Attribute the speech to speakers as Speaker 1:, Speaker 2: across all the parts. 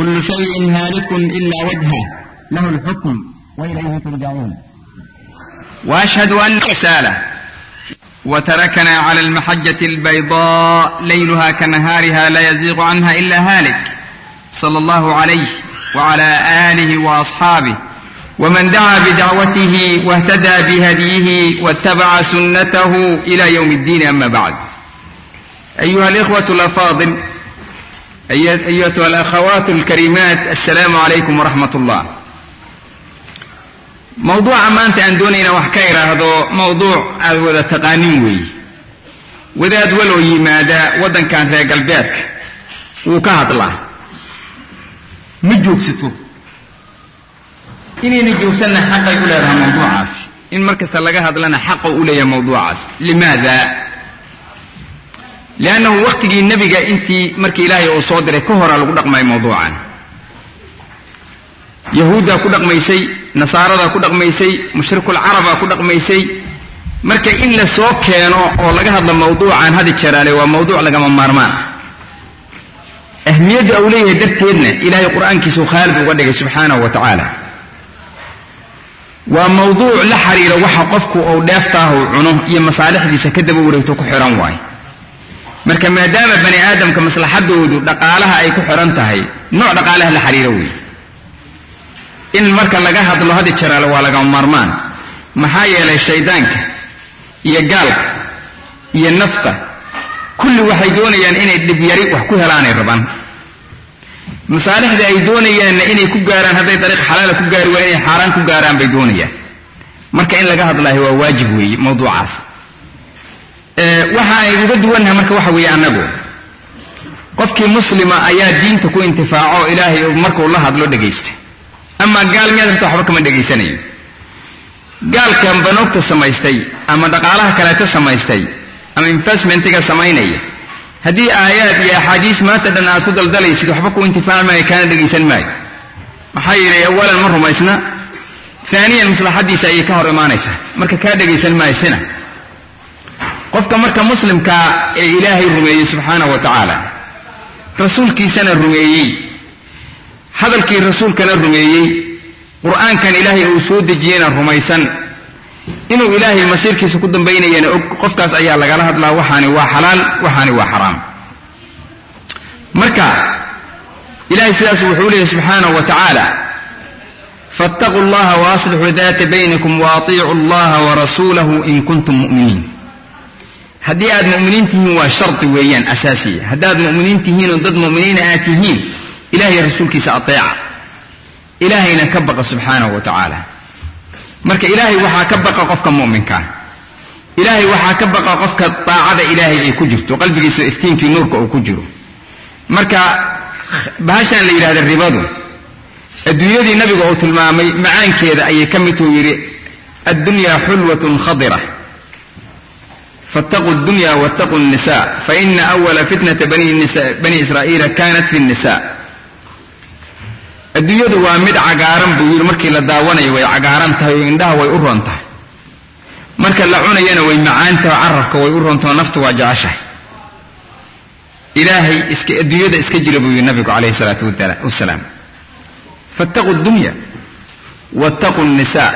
Speaker 1: كل شيء هالك إلا وجهه له الحكم وإليه ترجعون.
Speaker 2: وأشهد أن رسالة وتركنا على المحجة البيضاء ليلها كنهارها لا يزيغ عنها إلا هالك صلى الله عليه وعلى آله وأصحابه ومن دعا بدعوته واهتدى بهديه واتبع سنته إلى يوم الدين. أما بعد، أيها الإخوة الأفاضل، أيتها الأخوات الكريمات، السلام عليكم ورحمة الله. موضوع أمانت أندونينا وحكايرة هذا موضوع أذوذ تقانيوي وذا دولو يمادا ودن كان في قلبك وكهد الله مجوك ستو إني نجو سنة حقا يقول لها موضوع عاس إن مركز تلقاها لنا حقا يقول لها موضوع عاس. لماذا؟ لأنه وقت النبي أنت مركي إلهي وصادر كهر على قدق ما موضوعا يهودا قدق ميسي نصارى قدق ميسي مشرك العرب قدق ميسي مركي إلا سوق كانوا أو لقاها موضوعا هذه الشرالة وموضوع لقى ممارمان أهمية أولية درتين إلهي القرآن كيسو خالد وقدق سبحانه وتعالى وموضوع لحرير وحقفك أو دافته عنه هي مصالح دي سكدبوا وريتوك حرام واي marka maadaama bani aadamka maslaxadoodu dhaqaalaha ay ku xiran tahay nooc dhaqaalaha la xiriirowi in marka laga hadlo hadi jaraal waa laga marmaan maxaa yeelay shaydaanka iyo gaalka iyo nafta kulli waxay doonayaan inay dib yari wax ku helaan ay rabaan masaalixda ay doonayaan inay ku gaaraan haday dariiq xalaal ku gaari waayeen xaraan ku gaaraan bay doonayaan marka in laga hadlaayo waa waajib weey mawduucaas waxa ay uga duwanahay marka waxa weeye anagu qofkii muslima ayaa diinta ku intifaaco ilaahay markuu la hadlo dhageystay ama gaal meelta waxba kama dhageysanayo gaalkan banogta samaystay ama dhaqaalaha kale ka samaystay ama investmentiga samaynaya hadii aayaad iyo ahadiis maanta dhan aad ku daldalaysid waxba ku intifaacmay kana dhageysan maayo maxay yiri awalan mar rumaysna ثانيا maslaxadiisa ay ka hor imaanaysa marka ka dhageysan maaysan qofka marka muslimka ee ilaahay rumeeyay subhanahu wa ta'ala rasuulkiisana rumeeyay hadalkii rasuulkana rumeeyay quraankan ilaahay uu soo dejiyay rumaysan inuu ilaahay masiirkiisa ku dambeynayna qofkaas ayaa laga hadlaa waxaani waa xalaal waxaani waa xaraam marka ilaahay sidaas wuxuu leeyahay subhanahu wa ta'ala fattaqullaha wa aslihu dhata bainakum wa atii'u allaha wa rasulahu in kuntum mu'minin. haddii aad mu'miniin tihiin waa sharti weeyaan asaasi haddaad mu'miniin tihiin oo dad mu'miniin aad tihiin ilaahay rasuulkiisa ateeca ilaahayna ka baqa subhanahu wa ta'ala marka ilaahay waxa ka baqa qofka mu'minka ilaahay waxa ka baqa qofka taacada ilaahay ay ku jirto qalbigiisa iftiinkii nuurka uu ku jiro marka baashan la yiraahdo ribadu adduunyadii nabiga uu tilmaamay macaankeeda ayay ka mid u yiri ad-dunya hulwatun khadira فاتقوا الدنيا واتقوا النساء فإن أول فتنة بني إسرائيل كانت في النساء. الدنيا دوا مد عقارن بيقول مركي لداونا وي عقارن تهي عندها وي أورنته مركي لعونا ينا وي معانته وعرفك وي أورنته نفط وجعشه إلهي الدنيا دا اسكجل بيقول النبي عليه الصلاة والسلام فاتقوا الدنيا واتقوا النساء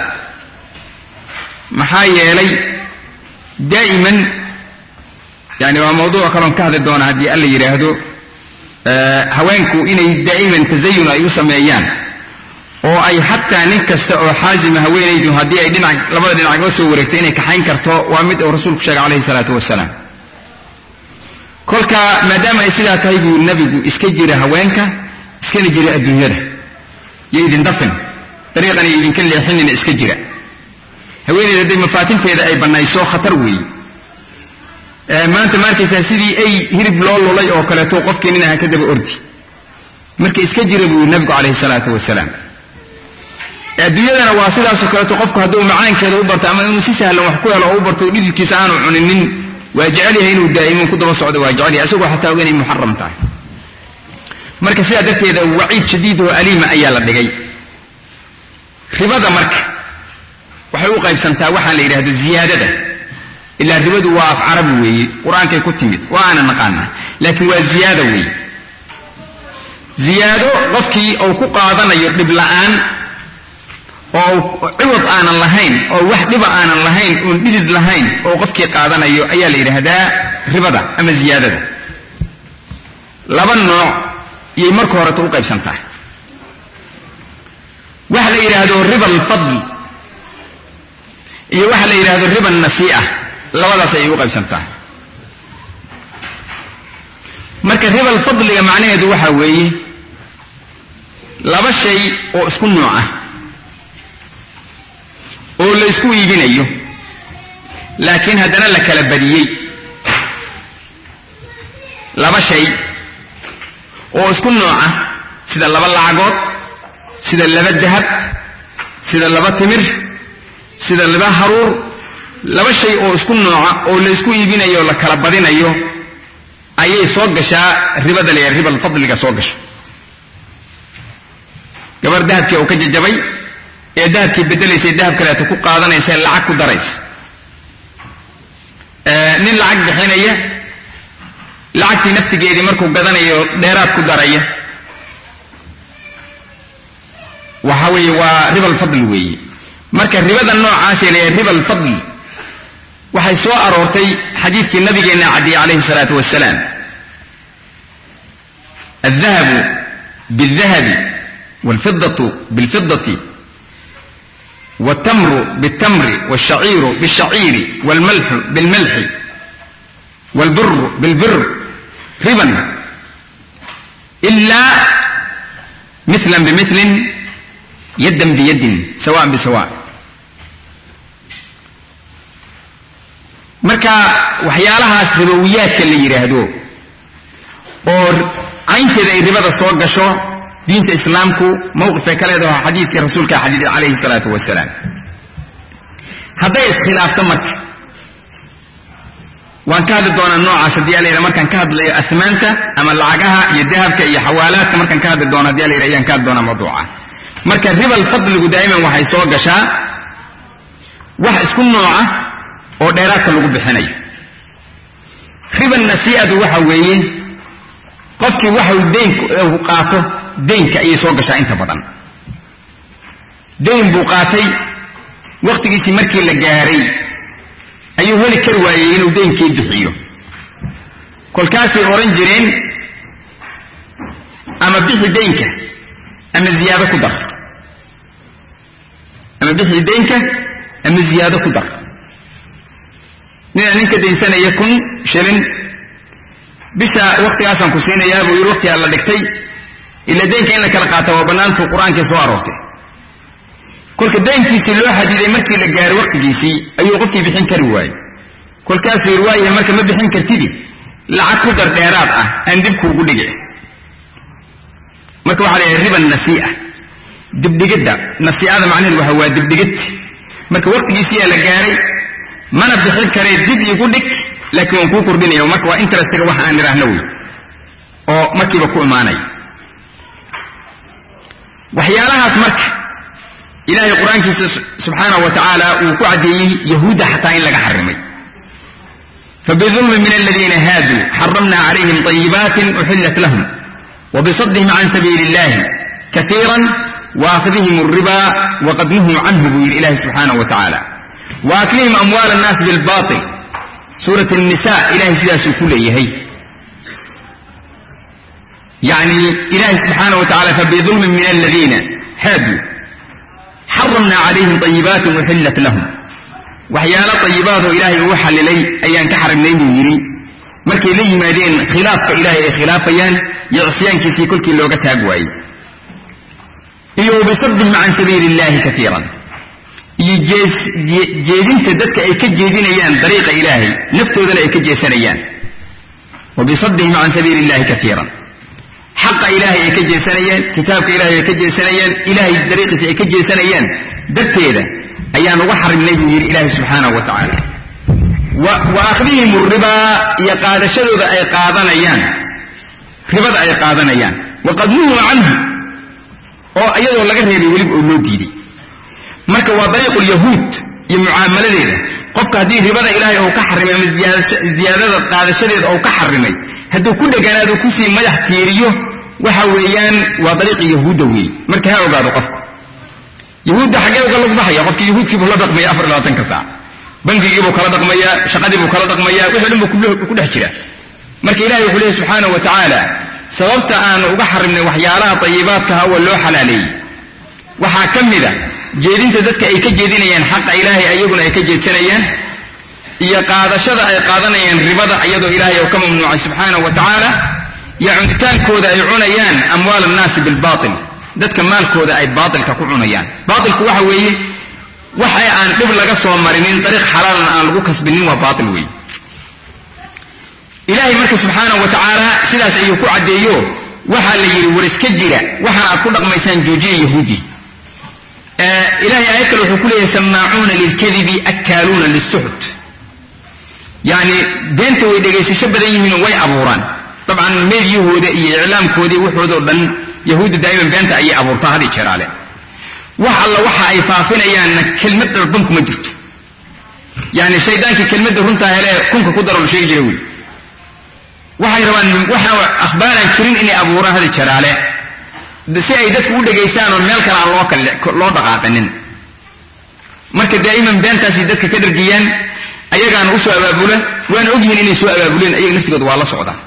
Speaker 2: محايا لي دائما يعني وموضوع كلام كهذا دون هدي اللي يرهدو هوانكو إني دائما تزين أي سميان أو أي حتى نكست أو حازم هويني هدي أي دين لما دين عجوس ورثيني كحين كرتو وامد رسولك شجع عليه الصلاة والسلام كل ما دام إسلا تهيجو النبي إسكجر هوانك إسكجر الدنيا ده يدين دفن طريقا يدين كل حين إسكجر هويني دي مفاتنتي اي بنايسو خطر وي maanta markaysa sidii ay hirib loo lolay oo kale to qofkeenina ka daba ordi markay iska jira buu nabiga kaleey salaatu wasalaam adduunyadana waa sidaas oo kale to qofku haduu macaankeeda u barto ama inuu si sahlan wax ku helo oo u barto dhidkiisa aanu cuninin waa jecel yahay inuu daa'imo ku daba socdo waa jecel yahay asagoo xataa ogeyn muharram tahay marka sidaa darteeda waciid shadiid oo alima ayaa la dhigay ribada marka waxay u qaybsantaa waxa la yiraahdo ziyaadada ila ribadu waa af carabi weey quraanka ku timid waana naqaana laakiin waa ziyaada weey ziyaado qofkii uu ku qaadanayo dhib la'aan oo ciwad aanan lahayn oo wax dhiba aanan lahayn oo dhidid lahayn oo qofkii qaadanayo ayaa la yiraahdaa ribada ama ziyaadada laba nooc iyo marka hore u qaybsantaa waxa la yiraahdo riba al-fadl iyo waxa la yiraahdo riba an-nasi'a labadaas ay u qaybsantaa marka riba al-fadliga macnaheedu waxa weeye laba shay oo isku nooc ah oo la isku iibinayo laakiin haddana la kala badiyay laba shay oo isku nooc ah sida laba lacagood sida laba dahab sida laba timir sida laba haruur laba shay oo isku nooc oo la isku iibinayo la kala badinayo ayay soo gashaa ribada la riba al-fadliga soo gasho gabar dahabkii oo ka jajabay ee dahabkii bedelaysay dahab kale ku qaadanaysa lacag ku daraysa nin lacag bixinaya lacagtii naftigeedii markuu gadanayo dheeraad ku daraya waxa weeye waa riba al-fadl weeye marka ribada noocaas ee riba al-fadl waxay soo aroortay xadiiskii nabigeena cadi alayhi salaatu wasalaam الذهب بالذهب والفضة بالفضة والتمر بالتمر والشعير بالشعير والملح بالملح والبر بالبر ربا إلا مثلا بمثل يدا بيد سواء بسواء marka waxyaalahaas ribowiyaadka la yiraahdo oo aynteeda ay ribada soo gasho diinta islaamku mowqifka kale ee xadiiska rasuulka xadiis alayhi salaatu wasalaam haday iskhilaafto marka waan ka hadli doonaa noocaas hadii la yiraahdo markaan ka hadlayo asmaanta ama lacagaha iyo dahabka iyo xawaalaadka markaan ka hadli doono hadii la yiraahdo ayaan ka hadli doonaa mawduuca marka riba al-fadligu daa'iman waxay soo gashaa wax isku nooc ah oo dheeraadka lagu bixinayo riba an-nasi'adu waxa weeye qofkii waxa uu deynku qaato deynka ay soo gashaa inta badan deyn buu qaatay waqtigiisii markii la gaaray ayuu heli kar waayay inuu deynkii bixiyo kolkaasay oran jireen ama bixi deynka ama ziyaado ku dar ama bixi deynka ama ziyaado ku dar ninka deynsanaya 1,000 shilin bisha waqtigaasaan ku siinayaa buu yiri waqti alla dhigtay ila deynka in la kala qaato waa banaantu quraanka soo aroortay kolka deynkiisii loo xadiday markii la gaaray waqtigiisii ayuu qofkii bixin kari waayay kolkaas riwaayada marka ma bixin kartid lacag ku dar dheeraad ah aan dib kuugu dhigay marka waxa la riba an-nasi'a dibdigida nasi'ada macnaheedu waxa waa dibdigid marka waqtigiisii la gaaray mana bixin karay dib igu dhig laakiin waan ku kordhinayo marka waa interestiga wax aan niraahno way oo markiiba ku imaanay waxyaalahaas marka ilaahay quraankiisa subhanahu wa ta'ala uu ku cadeeyay yahuuda xataa in laga xarimay فبظلم من الذين هادوا حرمنا عليهم طيبات أحلت لهم وبصدهم عن سبيل الله كثيرا وأخذهم الربا وقد نهوا عنه بإذن الله سبحانه وتعالى وأكلهم أموال الناس بالباطل سورة النساء إلهي سياسي كله هي يعني إلهي سبحانه وتعالى فبظلم من الذين هادوا حرمنا عليهم طيبات وحلت لهم وحيال طيبات إلهي وحل لي أيان كحرم لي يري مركي لي مادين خلاف إلهي خلافيان يعصيان في كل كيلوغة أقوي بصدهم عن سبيل الله كثيرا جيدين تدك أي كجيدين أيان طريق إلهي نفتو ذلك أي كجيسان أيان وبصدهم عن سبيل الله كثيرا حق إلهي أي كجيسان أيان كتابك إلهي أي كجيسان أيان إلهي طريقة أي كجيسان أيان دك هذا أيان وحر النبي إلهي سبحانه وتعالى وأخذهم الربا يقاد شذ أي قادنا أيان ربا أي قادنا أيان وقد نهوا عنه أو أيضا لقد هذه ولب أولودي marka waa dariiq yahuud iyo muaamaladeeda qofka hadii ribada ilaahay oo ka xarimay ziyaadada qaadashadeeda oo ka xarimay haduu ku dhagaanaado ku sii madax tiiriyo وحويان وطريق يهودوي مركها وقالوا قف يهود حاجة وقالوا بحيا قف يهود كيف لا دقمية أفر لا تنكسع بنك يجيبوا كلا دقمية شقدي بكلا دقمية ويحلموا كله حجرة مرك إلهي يقول سبحانه وتعالى سببت أن أبحر من وحيالها طيبات كهو اللوح حلالي وحاكم ذا جيدين تدك أي كجيدين حق إلهي أيقنا أي كجيد سنيا إيا قاد شذا أي قادنا ربضا أيضا إلهي وكم من سبحانه وتعالى يعنتان كودا يعنيان أموال الناس بالباطل ذاتك مال كودا أي باطل كعنيان باطل كوحوي وحي أن قبل قصوا مرنين طريق حلال أن لقوكس بالنين وباطل وي إلهي مرك سبحانه وتعالى سلاس أيكو عديو وحا اللي ورسكجرة وحا أقول لك ميسان جوجي يهودي إلهي آيكل وحكول يسمعون للكذب أكالون للسحت يعني بنتو إذا جيس شبدا يمين وي أبوران طبعا ميد يهود إعلام كودي وحودو بن يهود دائما بنت أي أبورتا هذه شرالة وحا الله وحا أي فافين يعني كلمة ربنك مجرد يعني شيطانك كلمة ربنتا هلا كنك قدر الشيء جروي waxay rabaan waxa akhbaaran jirin in abuura hada jaraale si ay dadku u dhageystaan oo meel kale aan loo dhaqaaqanin marka daa'iman beentaasi dadka ka dhargiyaan ayagaan u soo abaabulan waan ogyihiin inay soo abaabuleen ayaga naftigooda waa la socdaan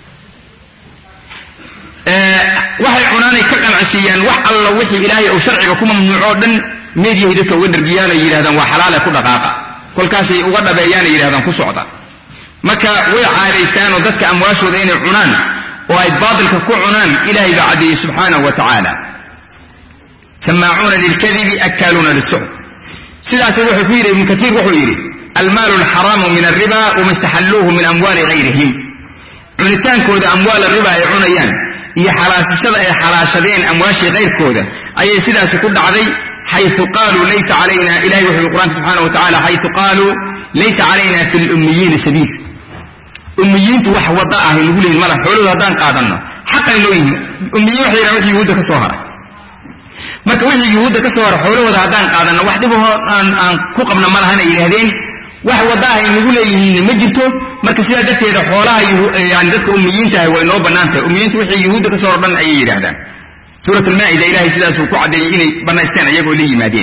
Speaker 2: waxay cunaanay ka qanacsiiyaan wax alla wixii ilaahay oo sharciga ku mamnuuco dhan meediyaha dadka uga dhargiyaan ay yiraahdaan waa xalaal ku dhaqaaqa kolkaas ay uga dhabeeyaan ay yiraahdaan ku socda marka way caadaystaan oo dadka amwaashooda inay cunaan oo ay baadilka ku cunaan ilaahay baa cadiyay subhanahu wa ta'ala sama'una lilkadhibi akaluna lis-suht sidaas wuxuu ku yiri ibn kathir wuxuu yiri المال الحرام من الربا ومستحلوه من أموال غيرهم cunitaan kooda amwaal riba ay cunayaan iyo xalaashada ay xalaashadeen amwaashi غير kooda ayay sidaas ku dhacday haythu qalu laysa alayna ilahi wa qur'an subhanahu wa ta'ala haythu qalu laysa alayna fil ummiyin sabil ummiyin wax wada ah lagu leeyahay mala xoolo hadaan qaadano xaqan leeyahay ummiyin wax yiraahdo yuhuud ka soo haray marka wixii yuhuud ka soo haray xoolahooda hadaan qaadano wax dib aan ku qabna malahan ay yiraahdeen wax wada ah lagu leeyahay ma jirto marka sida dadkeeda xoolaha yani dadka ummiyiinta ah way noo banaantay ummiyiintu wixii yuhuud ka soo dhan ay yiraahdaan سورة المائدة إلهي سيداسو كعد إني بنايستان أيقو لي مادين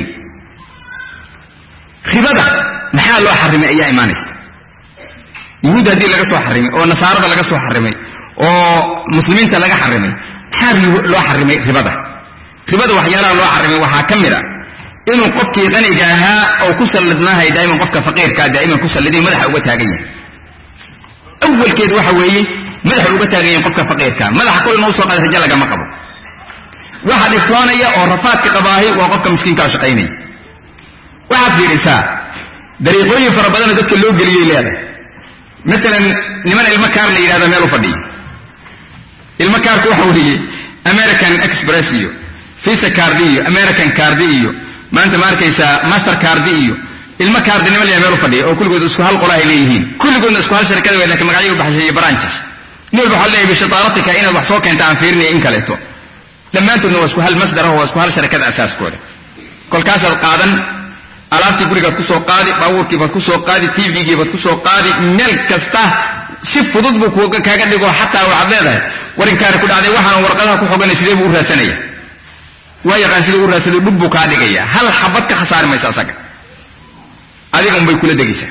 Speaker 2: خبادة محال الله حرمي أي إيماني يهود هذه لغسو حرمي أو نصارى لغسو حرمي أو مسلمين لغا حرمي حار الله حرمي خبادة خبادة وحيالا الله حرمي وحاكمرا إنه قفك غني جاها أو كسر لدناها دائما قفك فقير كا دائما كسر لديه مدح أوتاقيا أول كيد وحوي مدح أوتاقيا قفك فقير كا مدح كل موسوق على رجال لغا مقبو واحد إخوانية أو رفات كقضاهي وقفك مسكين كاشقيني واحد في رساء دريقوني فربضان ذلك اللوج اللي هذا مثلا لمن المكار اللي هذا ماله فدي المكار كوحوه أمريكان إكسبرسيو فيسا كارديو أمريكان كارديو ما أنت ماركيسا ماستر كارديو المكار دي نمال يعملوا فدي أو كل قد اسكوها القرآن إليهين كل قد اسكوها الشركة وإنك مقاعيه بحشي برانشس نور بحليه بشطارتك إنا بحصوك أنت عنفيرني إنك لتو لما أنتم نوسكوا هالمصدر هو وسكوا هالشركات أساس كوره كل كاس القادم ألاتي كوري قد كسو قادي باور كي بد كسو قادي تي في كي بد كسو قادي ملك كسته شف فضود بكو كاجد يقول حتى وعبده ورين كار كل هذا واحد ورقها كو حقن سيده ورا سنيه ويا كان سيده ورا سيده دبو كادي جيا هل حبتك خسار ما يساسك هذه كم بيقول دقيسه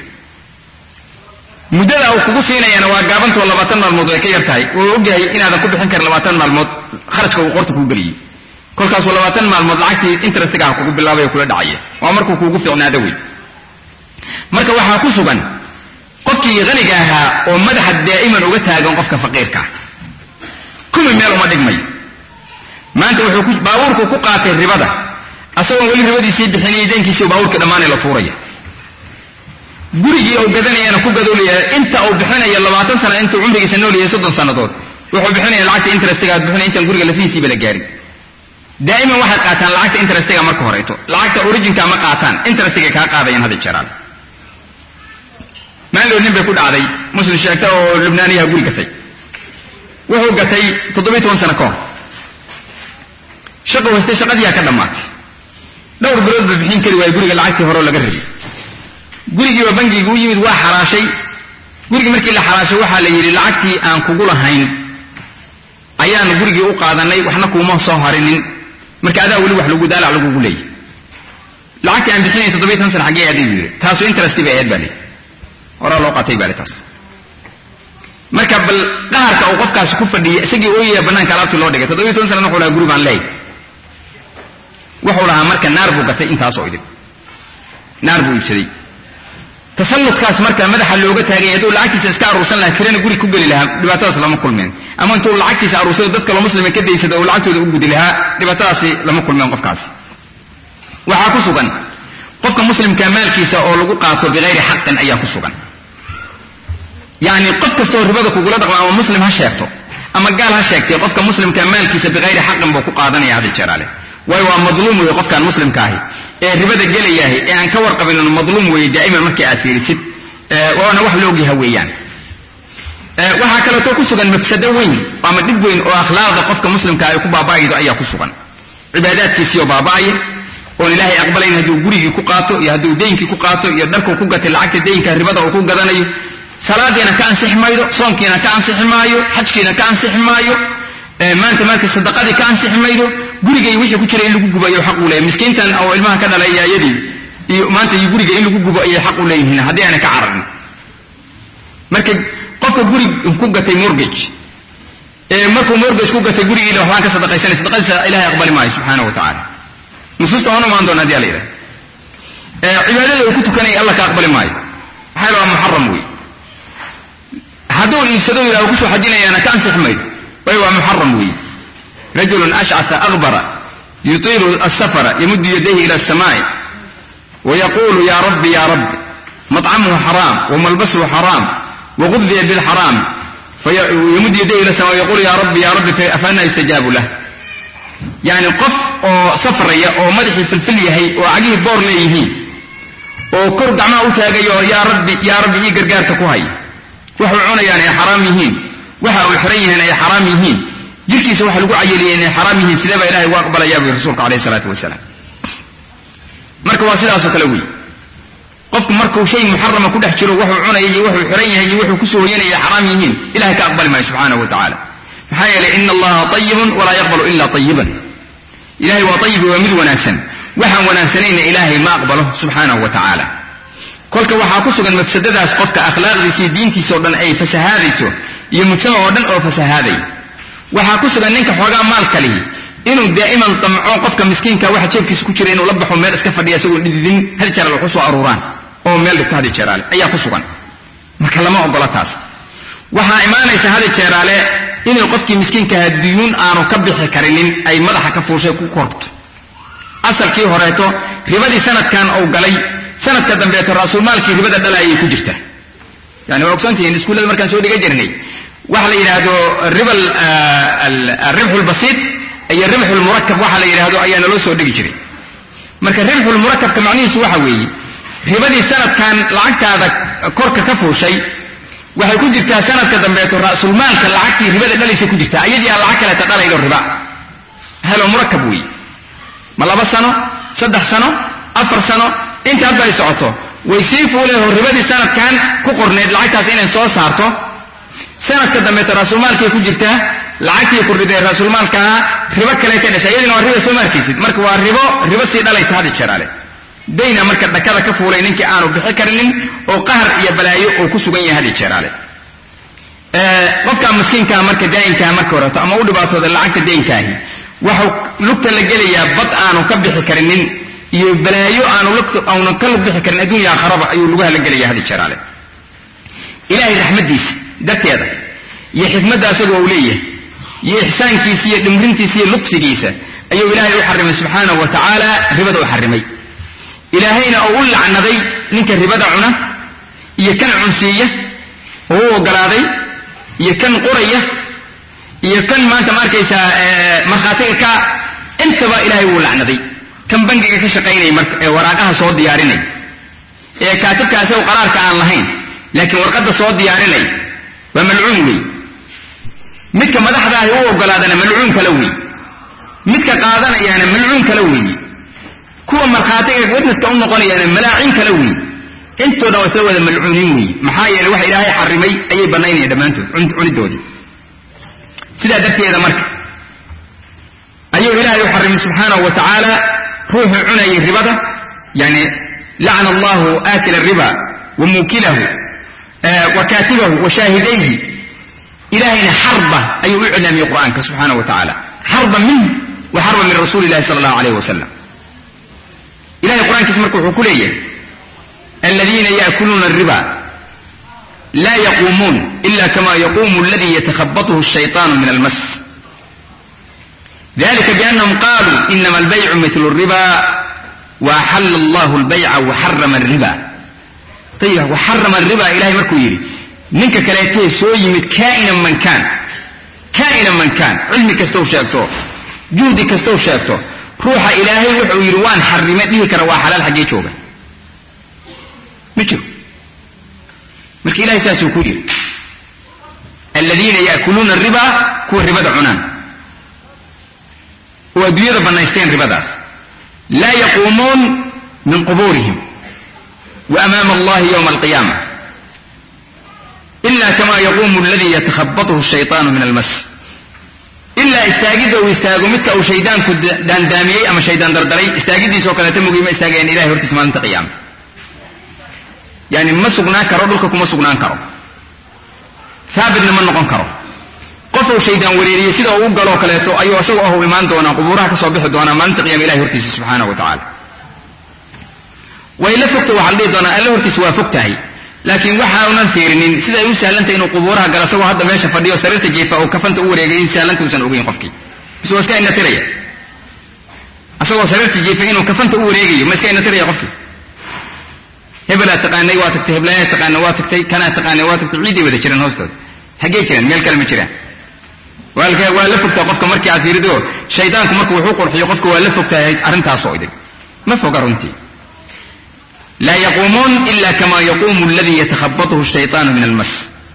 Speaker 2: مدة أو كوسينا يعني واجبان ولا بطلنا الموضوع كي يرتاي ووجه إن هذا كله حنكر لبطلنا الموت خرج كوقرت كوجري كل كاس ولا بطلنا الموت عكسي أنت رستقع كوجو بالله ويكون داعية وعمرك كوجو في عنادوي مرك واحد كوسبا قفك غني جاها ومدح دائما وجتها جون قفك فقير كا كل من يلو ما دقمي ما أنت وحكوش باورك وقعت الربادة أصلا ولي الربادة يصير بحنيدين كيشو باورك دمانة لطورية gurigii oo gadanayna ku gadoolaya inta uu bixinayo 20 sano inta umrigiisa nool yahay 30 sanadood wuxuu bixinaya lacagta interestiga bixinaya inta guriga lafiisi bala gaarin daaima waxa qaataan lacagta interestiga marka horeeto lacagta originka ma qaataan interestiga ka qaadayaan hada jiraan maalo nin bay ku dhacday muslim sheegta oo Lubnaaniya guri gatay wuxuu gatay 17 sano ka shaqo wastay shaqadii ka dhamaatay dhowr bilood bixin kari way guriga lacagtii hore laga rabay gurigii waa bangiga u yimid waa xaraashay gurigii markii la xaraashay waxa la yiri lacagtii aan kugu lahayn ayaan gurigii u qaadanay waxna kuma soo harinin marka adaa wali wax lagu daalac lagu leeyahay lacagta aan bixinay 7 sano xagee aad yiri taas interest bay aad bali ora loo qatay bali taas marka bal qaarka oo qofkaas ku fadhiya isagii oo yeey banaanka alaabti loo dhigay 7 sano wuxuu la guri baan leey wuxuu lahaa marka naar buu gatay intaas oo idin naar buu iibsaday tasalludkaas marka madaxa looga taagay inuu lacagtiisa iska aruursan lahaa kirana guri ku gali lahaa dhibaatadaas lama kulmeen ama intuu lacagtiisa aruursado dadka la muslimin ka deysada oo lacagtooda u gudi lahaa dhibaatadaas lama kulmeen qofkaas waxa ku sugan qofka muslimka maalkiisa oo lagu qaato bigeeyri xaqin ayaa ku sugan yani qofka soo ribada ku gula dhaqmo ama muslim ha sheegto ama gaal ha sheegtay qofka muslimka maalkiisa bigeeyri xaqin buu ku qaadanaya hada jaraale way waa madluum way qofkan muslimka ah ee ribada gelayahay ee aan ka warqabin inuu madluum way daa'iman markii aad fiirisid waana wax loo yahay weeyaan waxa kale oo ku sugan mafsado weyn ama dib weyn oo akhlaaqda qofka muslimka ay ku baabaayido ayaa ku sugan cibaadaadkiisa oo baabaaye oo ilaahay aqbalayn haduu gurigi ku qaato iyo haduu deenkii ku qaato iyo dharku ku gatay lacagta deenka ribada oo ku gadanayo salaadina ka ansixmaydo soonkiina ka ansixmaayo xajkiina ka ansixmaayo maanta marka sadaqadii ka ansixmaydo gurigay wixii ku jiray in lagu gubayo xaq u leeyahay miskiintan oo ilmaha ka dhalay ayadii iyo maanta iyo guriga in lagu gubo ay xaq u leeyihiin hadii aan ka cararin marka qofka guri ku gatay mortgage markuu mortgage ku gatay gurigiina waxaan ka sadaqaysanay sadaqadiisa ilaahay aqbali maayo subhanahu wa ta'ala nusuusta ona maan doona hadii leeyahay cibaadada uu ku tukanay Allah ka aqbali maayo waxa la muharram weey haduu iibsado ilaahay ku soo xajinayana ka ansixmaydo وهو محرم وي رجل أشعث أغبر يطيل السفر يمد يديه إلى السماء ويقول يا رب يا رب مطعمه حرام وملبسه حرام وغذي بالحرام فيمد يديه إلى السماء ويقول يا رب يا رب فأنا يستجاب له يعني قف أو سفر أو مدح في الفلية هي وعليه بور ليه وكرد عما أتاقي يا رب يا رب يقرقارتك هاي وحو عنا يعني حراميهين waxa uu xirayeen ay xaraam yihiin jirkiisa waxa lagu cayiliyeen ay xaraam yihiin sida ilaahay waa aqbalaya rasuulka kaleey salaatu wasalaam marka waa sidaas oo kale weey qofku markuu shay muharrama ku dhex jiro wuxuu cunayay wuxuu xiran yahay wuxuu ku soo yeelay xaraam yihiin ilaahay ka aqbal maayo subhanahu wa ta'ala maxaa yeelay inna allaha tayyibun wa la yaqbalu illa tayyiban ilaahay waa tayyib wa mid wanaagsan waxa wanaagsanayna ilaahay ma aqbalo subhanahu wa ta'ala kolka waxa ku sugan mafsadadaas qofka akhlaaqdiisa diintiisa oo dhan ay fasahaadayso iyo mujtamac oo dhan oo fasahaaday waxa ku sugan ninka xoogaa maal kale inuu daa'iman tamco qofka miskiinka waxa jeebkiisa ku jira inuu la baxo meel iska fadhiyo isagoo dhididin hal jeer la ku soo aruuraan oo meel dhigtaadi jeeraale ayaa ku sugan marka lama ogola taas waxa imaanaysa hal jeeraale inuu qofkii miskiinka hadiyuun aanu ka bixi karinin ay madaxa ka fuushay ku korto asalkii horeeto ribadii sanadkan oo galay sanadka dambe rasuul maalkii ribada dhalayay ku jirta يعني وقتنتي إن سكول مركز سعودي جرني وحلا يرادو الربح البسيط أي الربح المركب وحلا يرادو أي أنا لو سعودي جري مركز الربح المركب كمعنيه سوى حوي ربدي سنة كان العقد هذا كورك كفو شيء وحيكون جرتا سنة كذا بيت الرأس المال كالعقد ربدي ده ليس يكون جرتا أيدي العقد لا تقال إلى الربا هذا مركب وي ما لبس سنة صدق سنة أفر سنة أنت أبدا يسعته ويسيفوا له الربا سنة كان كقرنيد لعكاس إن سو صارته سنة كدمت رسول مالك يكون جرتها لعكي يكون ربا رسول مالك ربا كلا كده شيء إنه الربا سو مالك يصير مرك والربا سيد الله يساعد الشرالة بين مركب كذا كفوا لينك أنا بحكرني وقهر يبلايو وكسبني هذه الشرالة وكان مسكين كان مركب دين كان مركورة أما أود بعض العكس دين كاهي وحو لقت اللي يا بط أنا وكبحكرني يبلايو أنا لقط أو نكلب بحكر الدنيا خرب أيو لجها لجلية هذه الشرالة إلهي رحمة ديس ده كذا يحكمة ده سوى وليه يحسان كيسية دمرين كيسية لطف كيسة أيو إلهي يحرم سبحانه وتعالى ربده وحرمي إلهينا أقول عن ذي نك ربده عنا يكن عنسية وهو قراضي يكن قرية يكن ما أنت ماركيسا مخاطئك أنت بقى إلهي يقول عن ذي كم بنجي كشقيني وراقها صوت دياريني كاتب كاسو قرار كان لهين لكن ورقد صوت دياريني وملعون لي متك مدحدا هو قلادنا ملعون كلوي متك قادنا يعني ملعون كلوي كو مرخاتي ودنس كون نقولي يعني ملاعين كلوي انتو لو سوى ملعونين محايا لوحي الهي حرمي اي بنين يا دمانتو عند دودي سيدا درتي إذا مرك أيها إلهي يحرم سبحانه وتعالى روح عني الربا يعني لعن الله آكل الربا وموكله وكاتبه وشاهديه إلهنا حربة أي أعلم القرآن سبحانه وتعالى حربا منه وحربا من رسول الله صلى الله عليه وسلم إلهي القرآن كسمك وحكوليه الذين يأكلون الربا لا يقومون إلا كما يقوم الذي يتخبطه الشيطان من المس ذلك بأنهم قالوا إنما البيع مثل الربا وأحل الله البيع وحرم الربا طيب وحرم الربا إلهي مركو يري منك كلايتي سوي كائنا من كان علمك استو شاكتو جودك استو شاكتو روح إلهي وحو يروان حرمت ليه كروا حلال حقي توبة متو مرك إلهي ساسو كوير الذين يأكلون الربا كو الربا دعنان ودوير بنايستين ربا داس لا يقومون من قبورهم وأمام الله يوم القيامة إلا كما يقوم الذي يتخبطه الشيطان من المس إلا استاجد أو استاجمتك أو شيطان كدان دامي أما شيطان دردري استاجدي سوكنا تموجي ما استاجين إلهي ورتس ما أنت قيام يعني ما سقنا كرو دلك كم سقنا كرو ثابت لمن نقن كرو قفوا شيطان وريري سيدا وقالوا كلاتو أيوة سوءه إيمان دونا قبورها كصبيح دونا ما أنت قيام إلهي ورتس سبحانه وتعالى وإلا فكت وحلي دونا إلا ورتس وافكتهي لكن waxa unan fiirinin sida ay u saalantahay inuu qubuuraha gala soo hadda meesha fadhiyo sariirta jeefa oo kafanta u wareegay saalanta uusan ogeyn qofkii isoo iska ina tiraya asagoo sariirta jeefa inuu kafanta u wareegayo ma iska ina tiraya qofkii hebla taqaanay waa tagtay hebla taqaanay waa tagtay kana taqaanay waa tagtay ciidii wada jiran hoostood hagee jiran meel kale ma jiraan walka waa la fogtaa qofka markii aad fiirido shaydaanku markuu wuxuu qurxiyo qofka waa la fogtaa arintaas oo idig ma foga runtii لا يقومون إلا كما يقوم الذي يتخبطه الشيطان من المس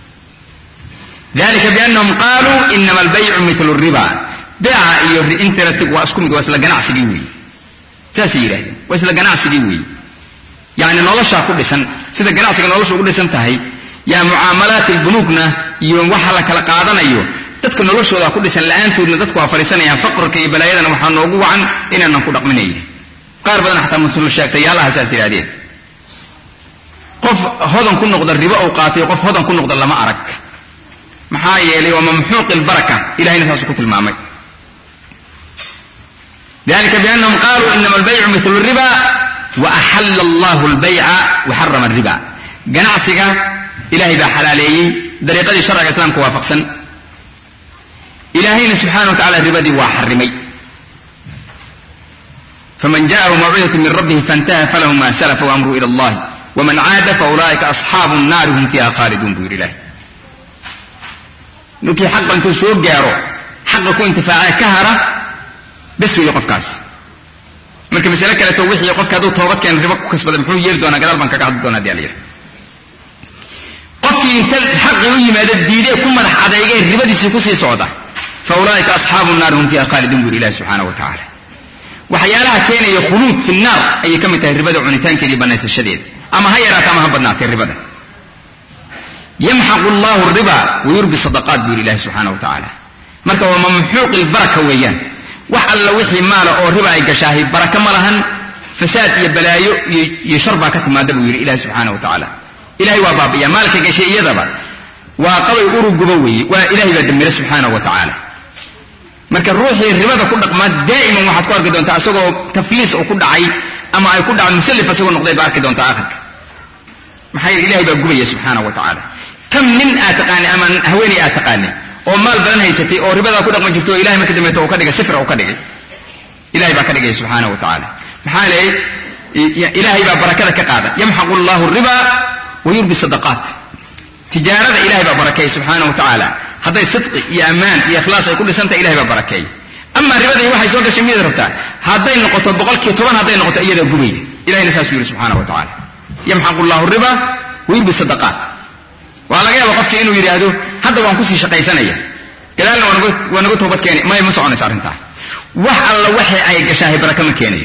Speaker 2: ذلك بأنهم قالوا إنما البيع مثل الربا بيع انت رسك واسكم واسلا جناع سديوي تسيره واسلا جناع سديوي يعني نولشا كل سنة سيدا جناع سديوي نولشا كل سنة هاي يا معاملات البنوكنا يوم وحلا كلا قادنا يو تذكر نولشا كل سنة الآن تقول تذكر فرسنا يا فقر كي بلاينا وحنوجو عن إن نقول رقمني قاربنا حتى مسلم الشاكت يلا هساسي هذه قف هذا كن نقدر ربا أو قاتي قف هذا كن نقدر لما أرك محايا لي وممحوق البركة إلى هنا سكوت المعمي ذلك بأنهم قالوا إنما البيع مثل الربا وأحل الله البيع وحرم الربا جناسك إلهي بحلالي دريقة شرع الإسلام كوافقسا إلهينا سبحانه وتعالى الربا دي وحرمي فمن جاءه موعظة من ربه فانتهى فله ما سلف وأمره إلى الله ومن عاد فأولئك أصحاب النار هم فيها خالدون بيقول الله نكي حقا تسوق جارو حقا كنت فاعل كهرة بس يقف كاس مركب مسألة كلا توضيح يقف كادو توبت كان ربك كسب المحو يردو أنا قرار بانك قاعد دونا ديالير قفكي انت حق وي ما دديده كما حدايغه ربدي سيكوسي سودا فأولئك أصحاب النار هم فيها خالدون بيقول الله سبحانه وتعالى وحيالها كان يخلود في النار أي كم تهربد عنتان كذي بناس الشديد أما هي راكما هبطنا في الربا يمحق الله الربا ويربي الصدقات بيقول الله سبحانه وتعالى مركا وممحوق البركة ويان وحل وحي مال أو ربا يقشاهي بركة ملهن فساد يبلايو يشربها كتما دبو بيقول الله سبحانه وتعالى إلهي وبابيا مالك يقشي يدبا وقوي أورو قبوي وإلهي بدمير سبحانه وتعالى marka ruuxii ribada ku dhaqma daa'iman waxaad ku arki doontaa asagoo tafliis oo ku dhacay ama ay ku dhacay musallif asagoo noqday baarki doontaa aakhirka maxay ilaahay baa gubaya subhanahu wa ta'ala kam min ataqani ama hawani ataqani oo maal badan haysatay oo ribada ku dhaqma jirto ilaahay markii dambe uu ka dhigay sifra oo ka dhigay ilaahay baa ka dhigay subhanahu wa ta'ala maxaa leey ilaahay baa barakada ka qaada yamhaqu Allahu riba wa yurbi sadaqat tijaarada ilaahay baa barakay subhanahu wa ta'ala هذا صدق يا أمان يا إخلاص يكون لسنة إلهي ببركة أما الربا واحد يسوق شيء ربطه هذين النقطة بقول كتبان هذين النقطة أيده قوية إلهي نساس يقول سبحانه وتعالى يمحق الله الربا ويربي الصدقات وعلى جال وقفت إنه يريده هذا وانكسي شقي سنة كذا وأنا قلت هو بتكاني ما يمسوا عن سعر انتهى الله وحي أي كشاه بركة مكاني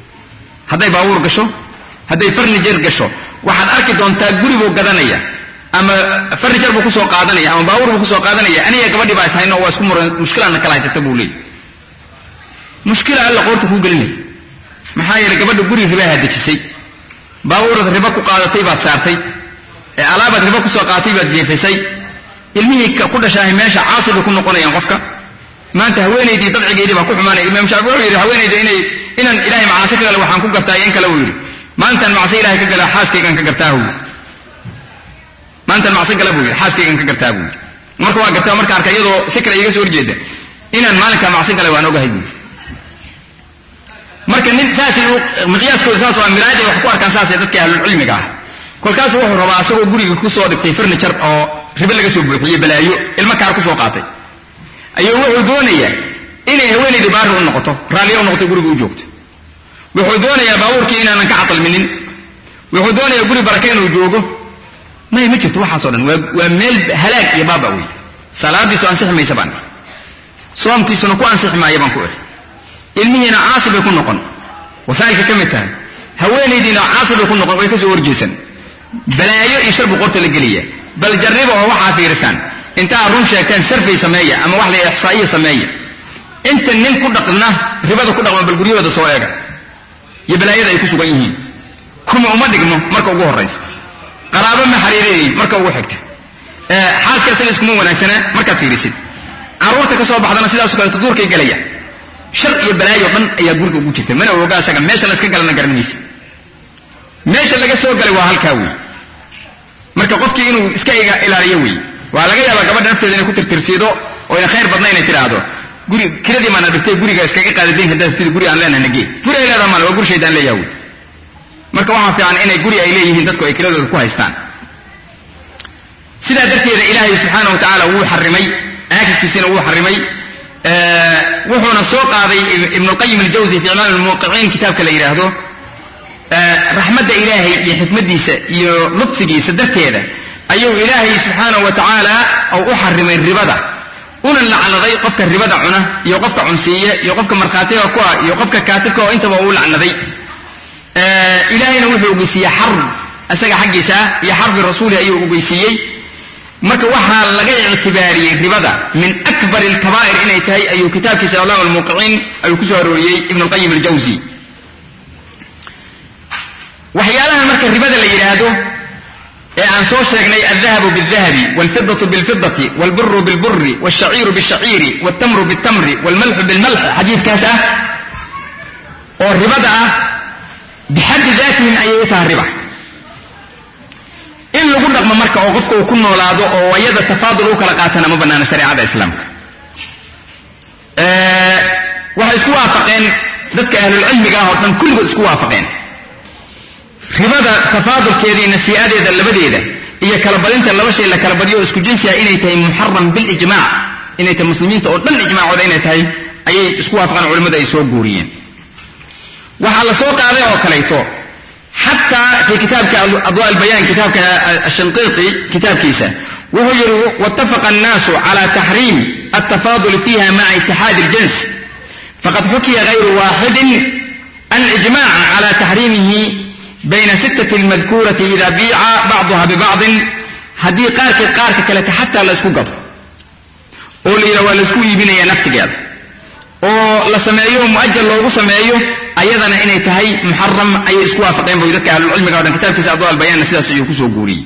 Speaker 2: هذا يباور قشوا هذا يفرني جير قشوا واحد أركض أن تجربه قدنية ama furniture buu ku soo qaadanaya ama baawur buu ku soo qaadanaya aniga gabadhi baa isayno waa isku muran mushkilana kala haysata buu leeyahay mushkila alla qoorta ku gelinay maxaa yeelay gabadha guri riba hadajisay baawurada riba ku qaadatay baad saartay alaabad riba ku soo qaatay baad jeefisay ilmihii ku dhashay meesha caasiga ku noqonayaan qofka maanta haweenaydii dabcigeedii baa ku xumaanay imaam Shaafici wuxuu yiri haweenayda inaan ilaahay macaasi ka galo waxaan ku gartaa in kale uu yiri maanta macaasi ilaahay ka galo xaaskaygan ka gartaa uu maanta macaasi galo uu yiri xaaskaygan ka gartaa uu marka waa gartaa marka arka iyadoo sikra iga soo horjeeda inaan maalinka macaasi galo waan ogahay marka nin saasi miqyaaskooda saas oo miraajay wax ku arkaan saasi dadka ahlul cilmiga ah kolkaas wuxuu rabaa asagoo guriga ku soo dhigtay furniture oo riba laga soo buuxiyay balaayo ilma kaar ku soo qaatay ayuu wuxuu doonayaa inay haweenayda baar u noqoto raaliyo u noqoto guriga u joogto wuxuu doonayaa baawurkii inaanan ka catalminin wuxuu doonayaa guri barakeen uu joogo ma jirto waxaas oo dhan waa meel halaag iyo baaba weey salaadiisu ansixi maysa baan soomkiisuna ku ansixi maayo baan ku iri ilmihiina caasib ku noqon wasaalka kamid tahay haweenaydiina caasib ku noqon way ka soo warjeesan balaayo iyo shar boqorta la geliya bal jarribo oo waxa fiirsan inta run sheekan sarfay sameeya ama wax la ihsaa'iyo sameeya inta nin ku dhaqna ribada ku dhaqma bal guriyada soo eega iyo balaayada ay ku sugan yihiin kuma uma dhigmo marka ugu horeysa qaraabo ma xariireeyay marka ugu xigta xaalkaas isku wanaagsana marka fiirisid caruurta ka soo baxdana sidaas kale duurkay galaya shar iyo balaayo dhan ayaa guriga ugu jirtay mana ogaa asaga meesha la iska galana garanaysa meesha laga soo galay waa halka weey marka qofkii inuu iska ilaaliyo weey waa laga yaabaa gabadha nafteeda inay ku tirtirsiido oo ay khayr badna inay tiraahdo guri kiradii ma dhigtay guriga iskaga qaadeen hadaa sidii guri aan leenahay nagee guri ay leedahay mal waa guri sheedan leeyahay marka waxa fiican inay guri ay leeyihiin dadku ay kiradooda ku haystaan sida darteeda ilaahay subhanahu wa ta'ala wuu xarimay aakisiisina wuu xarimay wuxuuna soo qaaday ibn al-qayyim al-jawzi fi i'mal al-muwaqqi'in kitabka la yiraahdo rahmadda ilaahay iyo xikmadiisa iyo lutfigiisa darteeda ayuu ilaahay subhanahu wa ta'ala oo u xarimay ribada una lacnaday qofka ribada cuna iyo qofka cunsiye iyo qofka marqaatiga ku ah iyo qofka kaatibka oo intaba uu lacnaday ilaahayna wuxuu ugu siiyay xarb asaga xaqiisa iyo xarb rasuuli ayuu ugu siiyay marka waxa laga ictibaariyay ribada min akbar al-kaba'ir inay tahay ayuu kitabkiisa Allah al-muqin ayuu ku soo arooriyay ibn al-qayyim al-jawzi waxyaalaha marka ribada la yiraahdo ee aan soo sheegnay al-dhahabu bil-dhahabi wal-fiddatu bil-fiddati wal-burru bil-burri wash-sha'iru bish-sha'iri wat-tamru bit-tamri wal-malhu bil-malh hadithkaas ah oo ribada ah bihad dhaatihin ayuu tahay riba in lagu dhaqmo marka oo qofku uu ku noolaado oo wayada tafaadul uu kala qaatana ma banaana shariicada islaamka waxa isku waafaqeen dadka ahlul cilmiga ah oo dhan kulligu isku waafaqeen ribada tafaadulkeedii nasiiadeeda labadeeda iyo kala badinta laba shay la kala badiyo isku jinsi ah inay tahay muharram bil ijmaa' inay tahay muslimiinta oo dhan ijmaacooda inay tahay ayay isku waafaqeen culimada ay soo guuriyeen waxa la soo qaaday oo kaleeto حتى في كتاب أضواء البيان كتاب الشنقيطي كتاب كيسا وهو واتفق الناس على تحريم التفاضل فيها مع اتحاد الجنس فقد حكي غير واحد الإجماع على تحريمه بين 6 المذكورة إذا بيع بعضها ببعض هذه قارك كلك حتى لا يسكو قبل قولي لو لسكو يبيني نفسك هذا oo la sameeyo muajjal loogu sameeyo ayadana inay tahay muharram ay isku waafaqeen buu dadka ahlul cilmiga oo kitabkiisa Adwaa al-Bayaan sidaas ayuu ku soo guuriyay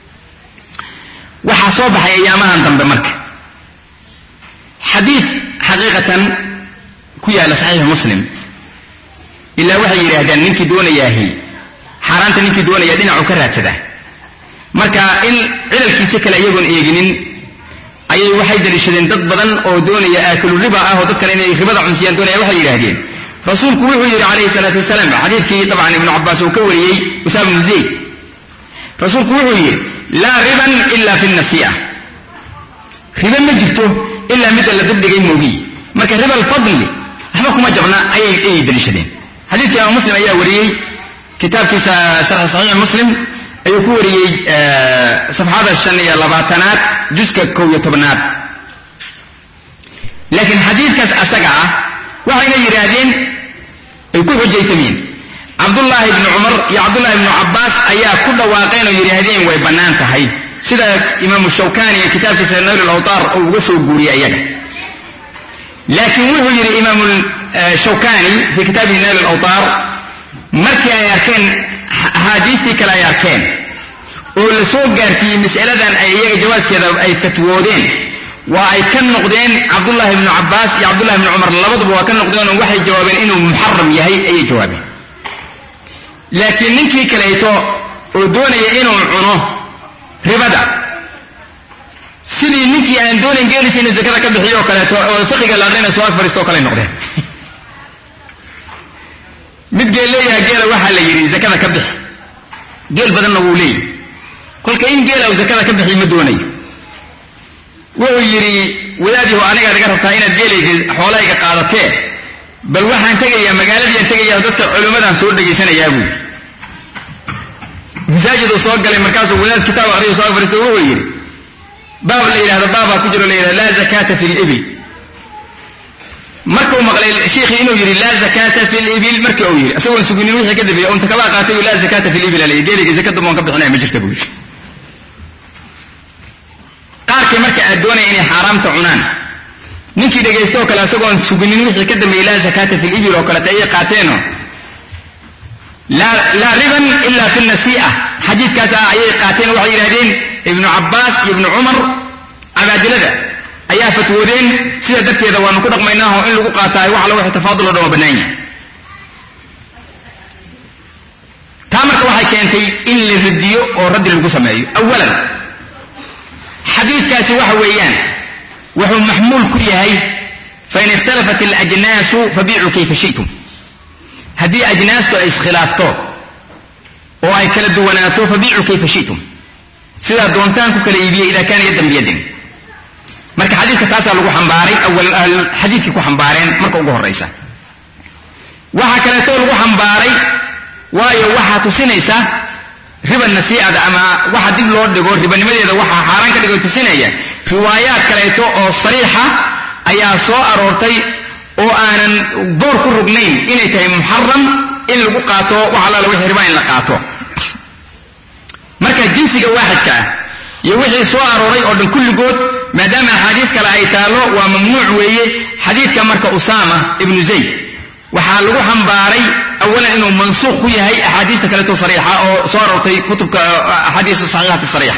Speaker 2: waxa soo baxay ayaamahan dambe marka xadiis xaqiiqatan ku yaala sahih muslim ila waxa yiraahdaan ninkii doonayaahi xaraanta ninkii doonaya dhinacu ka raadsada marka in cilalkiisa kale iyagoon eeginin ayay waxay dalishadeen dad badan oo doonaya aakulu riba ah oo dadkan inay ribada cunsiyaan doonaya waxay yiraahdeen rasuulku wuxuu yiri calayhi salaatu wasalaam xadiidkii tabcan ibn Abbas oo ka wariyay Usaama ibn Zayd rasuulku wuxuu yiri la riban illa fi an-nasi'a riba ma jirto illa mid la dibdhigay moogi marka riba al-fadl waxba kuma jabna ayay dalishadeen xadiidkii Muslim ayaa wariyay kitabkiisa sharh sahih Muslim ayuu ku wariyay safxada 25aad juzka 12aad laakiin xadiidkaas asaga ah waxayna yiraahdeen ay ku xujaytameen Abdullah ibn Umar iyo Abdullah ibn Abbas ayaa ku dhawaaqeen oo yiraahdeen way banaan tahay sida imaamu shawkani kitaabkiisa nayl al-awtar oo uga soo guuriyay ayaga laakiin wuxuu yiri imaamu shawkani fi kitaabihi nayl al-awtar markii ay arkeen ahadiistii kale ay arkeen oo la soo gaartiyay mas'aladan ay iyaga jawaaskeeda ay fatwoodeen waa ay ka noqdeen Abdullah ibn Abbas iyo Abdullah ibn Umar labaduba waa ka noqdeen oo waxay jawaabeen inuu muharram yahay ay jawaabeen laakiin ninkii kaleeto oo doonaya inuu cuno ribada sidii ninkii aan doonin geelisa inuu zakada ka bixiyo kaleeto oo fiqiga la aqrina soo fariisto kale noqdeen mid geelaya geela waxa la yiri zakada ka bixi geel badanna wuu leeyahay kolka in geela zakada ka bixi ma doonayo wuxuu yiri wadaadihu aniga adiga rabtaa inaad geelayga xoolahayga qaadatee bal waxaan tagayaa magaaladii aan tagayaa dadka culimadan soo dhageysanayaa buu masaajid soo galay markaas wadaad kitaab akhriyo soo fariisto wuxuu yiri baab la yiraahdo baaba ku jiro la yiraahdo la zakata fil ibil markuu maqlay sheekhi inuu yiri la zakata fil ibil markuu yiri asagoo sugnin wixii ka dambeeyay oo kala qaatay la zakata fil ibil la geelayga zakada ma ka bixinay ma jirta buu qaarkii marka aad doonayeen inay xaraamta cunaan ninkii dhageysto kala asagoo sugnin wixii ka dambeeyay la zakata fil ibil oo kala tay qaateeno la riban illa fi an-nasi'a hadithkaas ay qaateen waxay yiraahdeen ibn Abbas ibn Umar abadilada ayaa fatwoodeen sida dadkeeda waanu ku dhaqmaynaa oo in lagu qaatay wax lagu tafaadul oo banaanay tamarka waxay keentay in la ridiyo oo radi lagu sameeyo awalan hadithkaasi waxa weeyaan wuxuu mahmuul ku yahay fa in ikhtalafat al-ajnas fabi'u kayfa shi'tum hadii ajnaastu ay iskhilaafto oo ay kala duwanaato fabi'u kayfa shi'tum sida doontaan ku kala iibiyo ila kaan yadan biyadin marka xadiiska taas lagu xambaaray awal xadiiskii ku xambaareen marka ugu horeysa waxa kale oo lagu xambaaray waayo waxa tusinaysa riba nasii'ada ama waxa dib loo dhigo ribanimadeeda waxa xaraan ka dhigo tusinaya riwaayaad kale oo sariixa ayaa soo aroortay oo aanan door ku rugnayn inay tahay muharram in lagu qaato waxa la wixii riba in la qaato marka jinsiga waaxidka iyo wixii soo arooray oo dhan kulligood maadaama xadiis kale ay taalo waa mamnuuc weeye xadiiska marka Usama ibn Zayd waxa lagu xambaaray awalan inuu mansuukh ku yahay ahadiista kale oo sariixa oo soo aroortay kutubka ahadiis saxiixa sariixa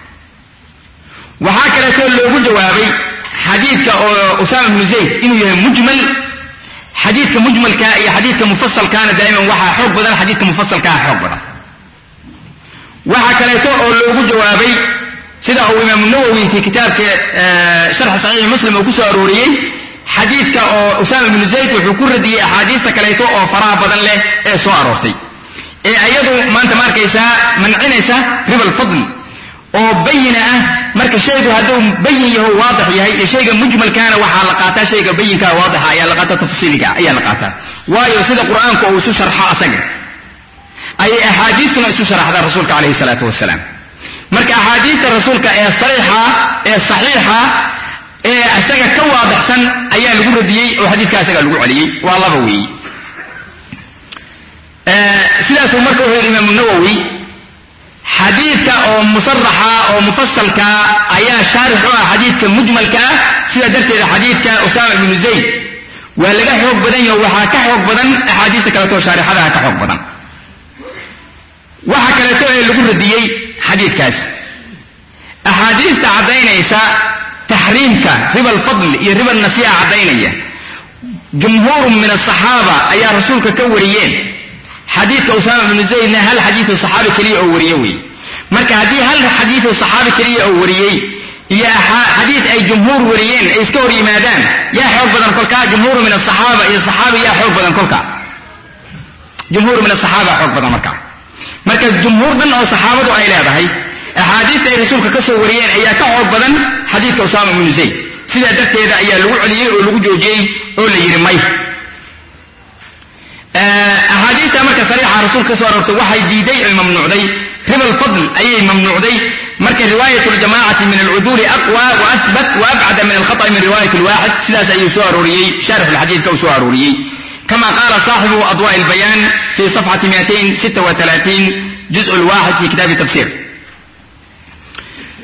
Speaker 2: waxa kale oo loogu jawaabay xadiiska oo Usama ibn Zayd inuu yahay mujmal xadiiska mujmalka iyo xadiiska mufassalkaana daa'iman waxa xoog badan xadiiska mufassalka xoog badan waxa kale oo loogu jawaabay sida uu Imam Nawawi fi kitaabka sharh sahih Muslim uu ku soo arooriyay xadiiska oo Usama ibn Zayd wuxuu ku radiyay ahadiista kale oo faraha badan leh ee soo aroortay ee ayadu maanta markaysa mancinaysa riba al-fadl oo bayina marka shaygu haduu bayin yahay waadix yahay shayga mujmalkaana waxa la qaataa shayga bayinka waadix ayaa la qaataa tafsiiliga ayaa la qaataa waayo sida quraanka uu soo sharxa asaga ay ahadiisna isu sharaxda rasuulka kaleey salaatu wasalaam marka ahadiista rasuulka ee sariixa ee saxiixa ee asaga ka waadixsan ayaa lagu radiyay oo xadiiska asaga lagu celiyay waa laba weey sidaas marka uu Imam Nawawi xadiiska oo musarraxa oo mufassalka ayaa sharix u ah xadiiska mujmalka sida darteeda xadiiska Usama ibn Zayd waa laga xoog badan yahay waxa ka xoog badan ahadiista kale oo sharixada ka xoog badan waxa kale oo lagu radiyay xadiiskaas ahadiista cadaynaysa tahriimka riba al-fadl iyo riba an-nasi'a cadaynaya jumhuur min as-sahaba ayaa rasuulka ka wariyeen xadiiska Usama ibn Zayd hal xadiis saxaabi kaliya oo wariyay marka hadii hal xadiis saxaabi kaliya oo wariyay iyo xadiis ay jumhuur wariyeen ay iska hor yimaadaan yaa xoog badan kolka jumhuur min as-sahaba iyo saxaabi yaa xoog badan kolka jumhuur min as-sahaba xoog badan marka jumhuur dan oo saxaabadu ay leedahay ahadiis ay rasuulka ka soo wariyeen ayaa ka xoog badan xadiiska Usama ibn Zayd sida darteeda ayaa lagu celiyay oo lagu joojiyay oo la yiri may ahadiista marka sariixa rasuulka soo aroortay waxay diiday ay mamnuucday riba al-fadl ayay mamnuucday marka riwaayatu al-jamaa'ati min al-udul aqwa wa athbat wa ab'ad min al-khata' min riwaayat al-wahid sidaas ayuu soo arooriyay sharh al-hadith ka soo arooriyay كما قال صاحب أضواء البيان في صفحة 236 جزء الواحد في كتاب التفسير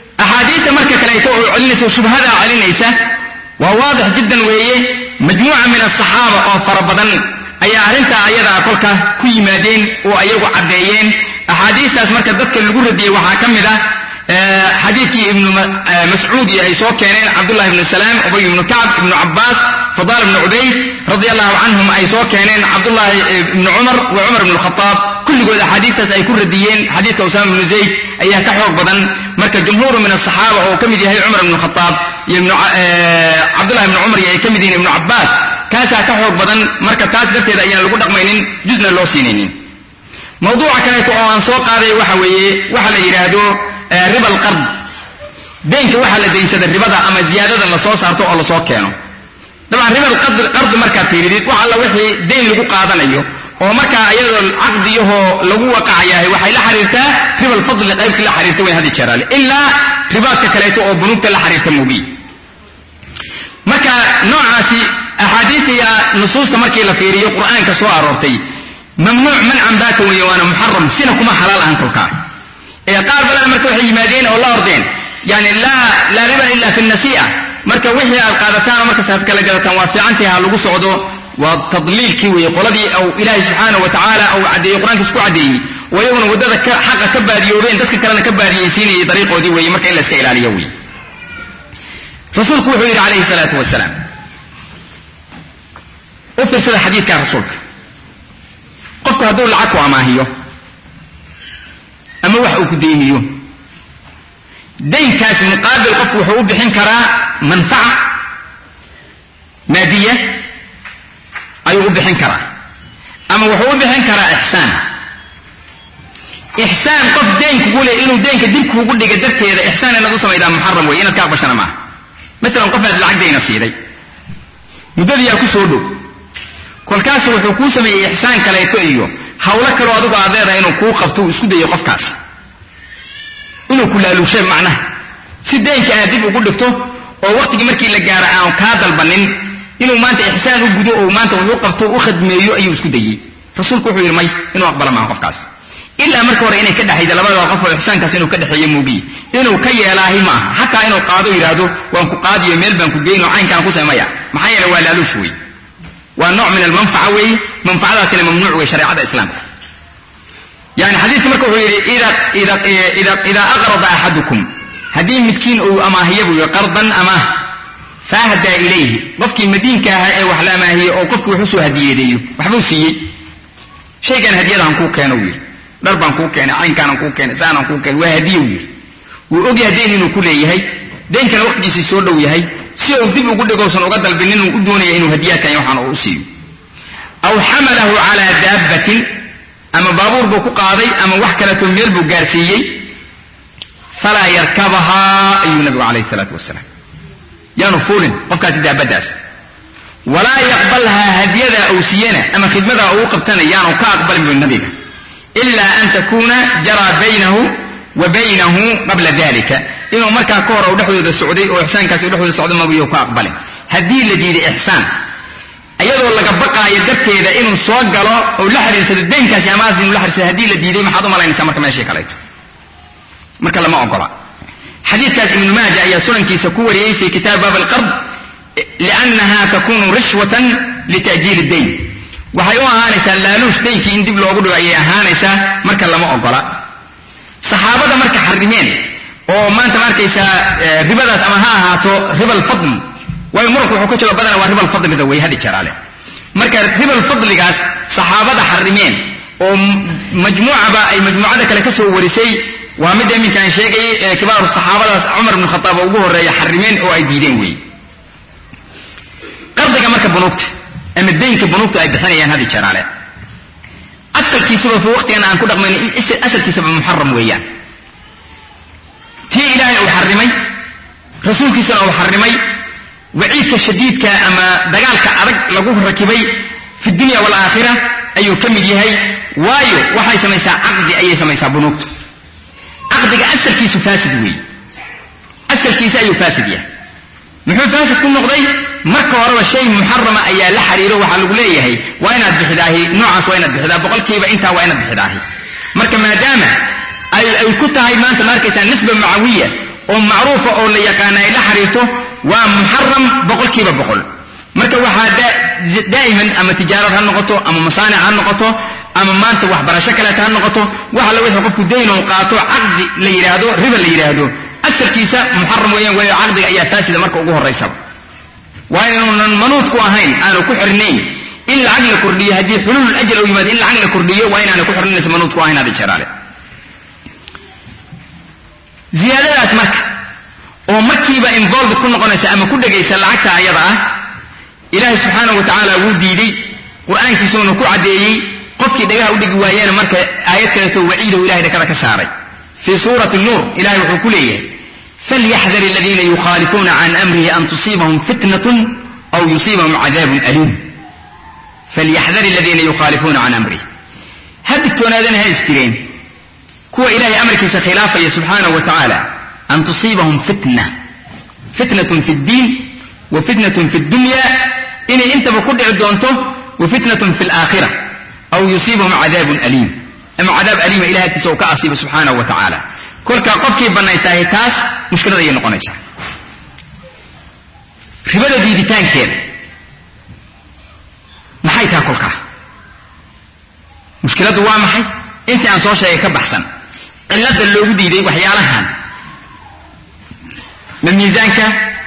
Speaker 2: marka kaleeto oo celinaysa shubhada celinaysa waa waadix jiddan weeye majmuuca min as-saxaaba oo farabadan ayaa arinta ayada kolka ku yimaadeen oo ayagu cadeeyeen axaadiistaas marka dadka lagu radiyay waxa kamid ah xadiidkii ibn mas'uud ay soo keeneen Abdullah ibn Salam Ubay ibn Ka'b ibn Abbas Fadal ibn Ubayd radiyallahu anhum ay soo keeneen Abdullah ibn Umar wa Umar ibn al-Khattab kulligood axaadiistaas ay ku radiyeen xadiidka Usama ibn Zayd ayaa ka xoog badan marka jumhuur min as-saxaaba oo kamid yahay Umar ibn al-Khattab ibn Abdullah ibn Umar ay kamid yihiin ibn Abbas kaasa ka xoog badan marka taas darteed ayaan lagu dhaqmaynin juzna loo siinaynin mawduuca kale oo aan soo qaaday waxa weeye waxa la yiraahdo riba al-qard deynka waxa la deysada ribada ama ziyadada la soo saarto oo la soo keeno dabcan riba al-qard marka fiiridid waxa la wixii deyn lagu qaadanayo oo marka ayadoo aqdiyaho lagu waqacayahay waxay la xiriirtaa riba al-fadl qaybka la xiriirta way hadi jaraale illa ribaadka kale oo bunuugta la xiriirta muubi marka noocaasi ahadiithiya nusuusta markii la fiiriyo quraanka soo aroortay mamnuuc man'an baata waana muharram sina kuma halal aan kulka ee qaar badan marka waxay yimaadeen oo la ordeen yani la riba illa fi an-nasi'a marka wixii aad qaadataan marka saad kala galataan waa fiicantahay lagu socdo waa tadliilkii way qoladii oo ilaahay subhanahu wa ta'ala oo cadeeyay quraanka isku cadeeyay wayaguna wadada ka xaq ka baadiyoobeen dadka kalena ka baadiyaysiinay dariiqoodii way marka in la iska ilaaliyo way rasuulku wuxuu yiri alayhi salatu wasalaam وفي الحديث كان رسولك قفك هدول العكو عماهيو أما وحوك دينيو دين كاس مقابل قفك وحوك بحين كرا منفعة مادية أيوه بحين كرا أما وحوك بحين كرا إحسان قف دينك قولي إنو دينك دينك وقول لي قدرت إذا إحسان أنا دوسما إذا محرم وإنا كاق بشنا معه مثلا قفنا العقد دينا سيدي مدد يأكو سودو kolkaas wuxuu ku sameeyay ihsaan kaleeto iyo hawla kale oo adigu aadeeda inuu ku qabto isku dayo qofkaas inuu ku laalushay macnaha si deynka aadib ugu dhigto oo waqtigi markii la gaaro aan ka dalbanin inuu maanta ihsaan u gudo oo maanta wuxuu qabto u khadmeeyo ayuu isku dayay rasuulku wuxuu yirmay inuu aqbalo ma qofkaas illa marka hore inay ka dhaxayda labada qof oo ihsaankaas inuu ka dhaxeeyo muubi inuu ka yeelaahi ma hatta inuu qaado yiraahdo waan ku qaadiyo meel baan ku geeyno caynkaan ku sameeyaa maxay yeelay waa laalushay ونوع من المنفعة منفعة ممنوع شريعة الإسلام يعني حديث مركو إذا أغرض أحدكم هدين متكين أو أماهيه قرضا أماه فأهدى إليه قفك مدين كاها وحلا ما هي أو قفك وحسو هدية ديه وحبوسي شيء كان هدية عن كوك كان وير ضرب عن كوك كان عين كان عن كوك كان سان عن كوك كان وهدية وير وأجي هدين إنه كله يهي دين كان وقت جيسي سولو يهي si uu dib ugu dhigowsan uga dalbin inuu u doonayo inuu hadiyaad kan waxaan u siiyo aw hamalahu ala dabbatin ama baabuur buu ku qaaday ama wax kale oo meel buu gaarsiiyay fala yarkabaha ayu nabi alayhi salatu wassalam yaanu fuulin qofkaasi daabadaas wala yaqbalha hadiyada aw siyana ama khidmada uu qabtana yaanu ka aqbalin min nabiga illa an takuna jara baynahu wa baynahu qabla dhalika inuu markaa ka hor u dhaxdooda socday oo ihsaankaasi u dhaxdooda socday ma buu ka aqbalay hadii la diiday ihsaan ayadoo laga baqaayo darteeda inuu soo galo oo la xiriirsado deynkaasi ama asin la xiriirsado hadii la diiday maxaad u malaynaysaa marka meesha kaleeto marka lama ogola xadiidkaas ibn Majah ayaa sunankiisa ku wariyay fi kitaab bab al-qard li'annaha takunu rishwatan litajil ad-dayn waxay u ahaanaysaa laaluush deynkii in dib loogu dhigo ayay ahaanaysaa marka lama ogola saxaabada marka xarimeen oo maanta markaysa ribadaas ama ha ahaato riba al-fadl way marku wuxuu ka jiro badan waa riba al-fadl da way hadi jaraale marka riba al-fadligaas saxaabada xarimeen oo majmuucaba ay majmuucada kale ka soo warisay waa mid ay kan sheegay kibaar saxaabadaas Umar ibn Khattab ugu horeeyay xarimeen oo ay diideen way qardiga marka bunuugta ama deynka bunuugta ay bixinayaan hadi jaraale asalkiisa fi waqtigan aan ku dhaqmayn asalkiisa muharram weeyaan تي إلهي أو حرمي رسولك سنة أو حرمي وعيدك الشديد كأما دقالك أرق لقوه ركبي في الدنيا والآخرة أيو كمي هاي وايو وحي سميسا عقد أي سميسا بنوكت عقدك أسل كيس فاسد وي أسل كيس أيو فاسد يه محو فاسد كل نقضي مركة وروا الشيء محرم أي لحريره وحلق ليه هاي وينات بحداهي نوعس وينات بحداه بقول كيف انت وينات بحداهي مركة ما دام أي كنت هاي ما أنت ماركيسا نسبة معوية oo macruufa oo la yaqaan ay la xariirto waa muharram boqolkiiba boqol marka waxa daa'iman ama tijaaro ha noqoto ama masaanic ha noqoto ama maanta wax barasho kale ha noqoto waxa la wixii qofku deyn oo qaato aqdi la yiraahdo riba la yiraahdo asalkiisa muharram weeyaan way aqdiga ayaa faasida marka ugu horeysa waa inaan manuud ku ahayn aanu ku xirnayn in lacag la kordhiyo hadii xulul ajal oo yimaado in lacag la kordhiyo waa inaan ku xirnayn manuud ku ahayn hada jaraale ziyadadaas marka oo markiiba involved ku noqonaysa ama ku dhageysa lacagta ayada ah ilaahay subhanahu wa ta'ala wuu diiday quraankiisuna ku cadeeyay qofkii dhagaha u dhigi waayeen marka aayad kale oo waciido ilaahay dhakada ka saaray fi suurati an-nur ilaahay wuxuu ku leeyahay falyahdhar alladhina yukhalifuna an amrihi an tusibahum fitnatun aw yusibahum adhabun alim falyahdhar alladhina yukhalifuna an amrihi haditoonadana haystireen kuwa ilaahay amarkiisa khilaafaya subhanahu wa ta'ala an tusibahum fitnatun fi ad-din wa fitnatun fi ad-dunya in intaba ku dhici doonto wa fitnatun fi al-akhirah aw yusibahum adhabun alim ama adab alim ilaahay tisoo ka asiba subhanahu wa ta'ala kolka qofkii banaysaay taas mushkilada ay noqonaysa ribada diiditaankeeda maxay taa kolka mushkiladu waa maxay inta aan soo sheegay ka baxsan cilada loogu diiday waxyaalahan ma miisaanka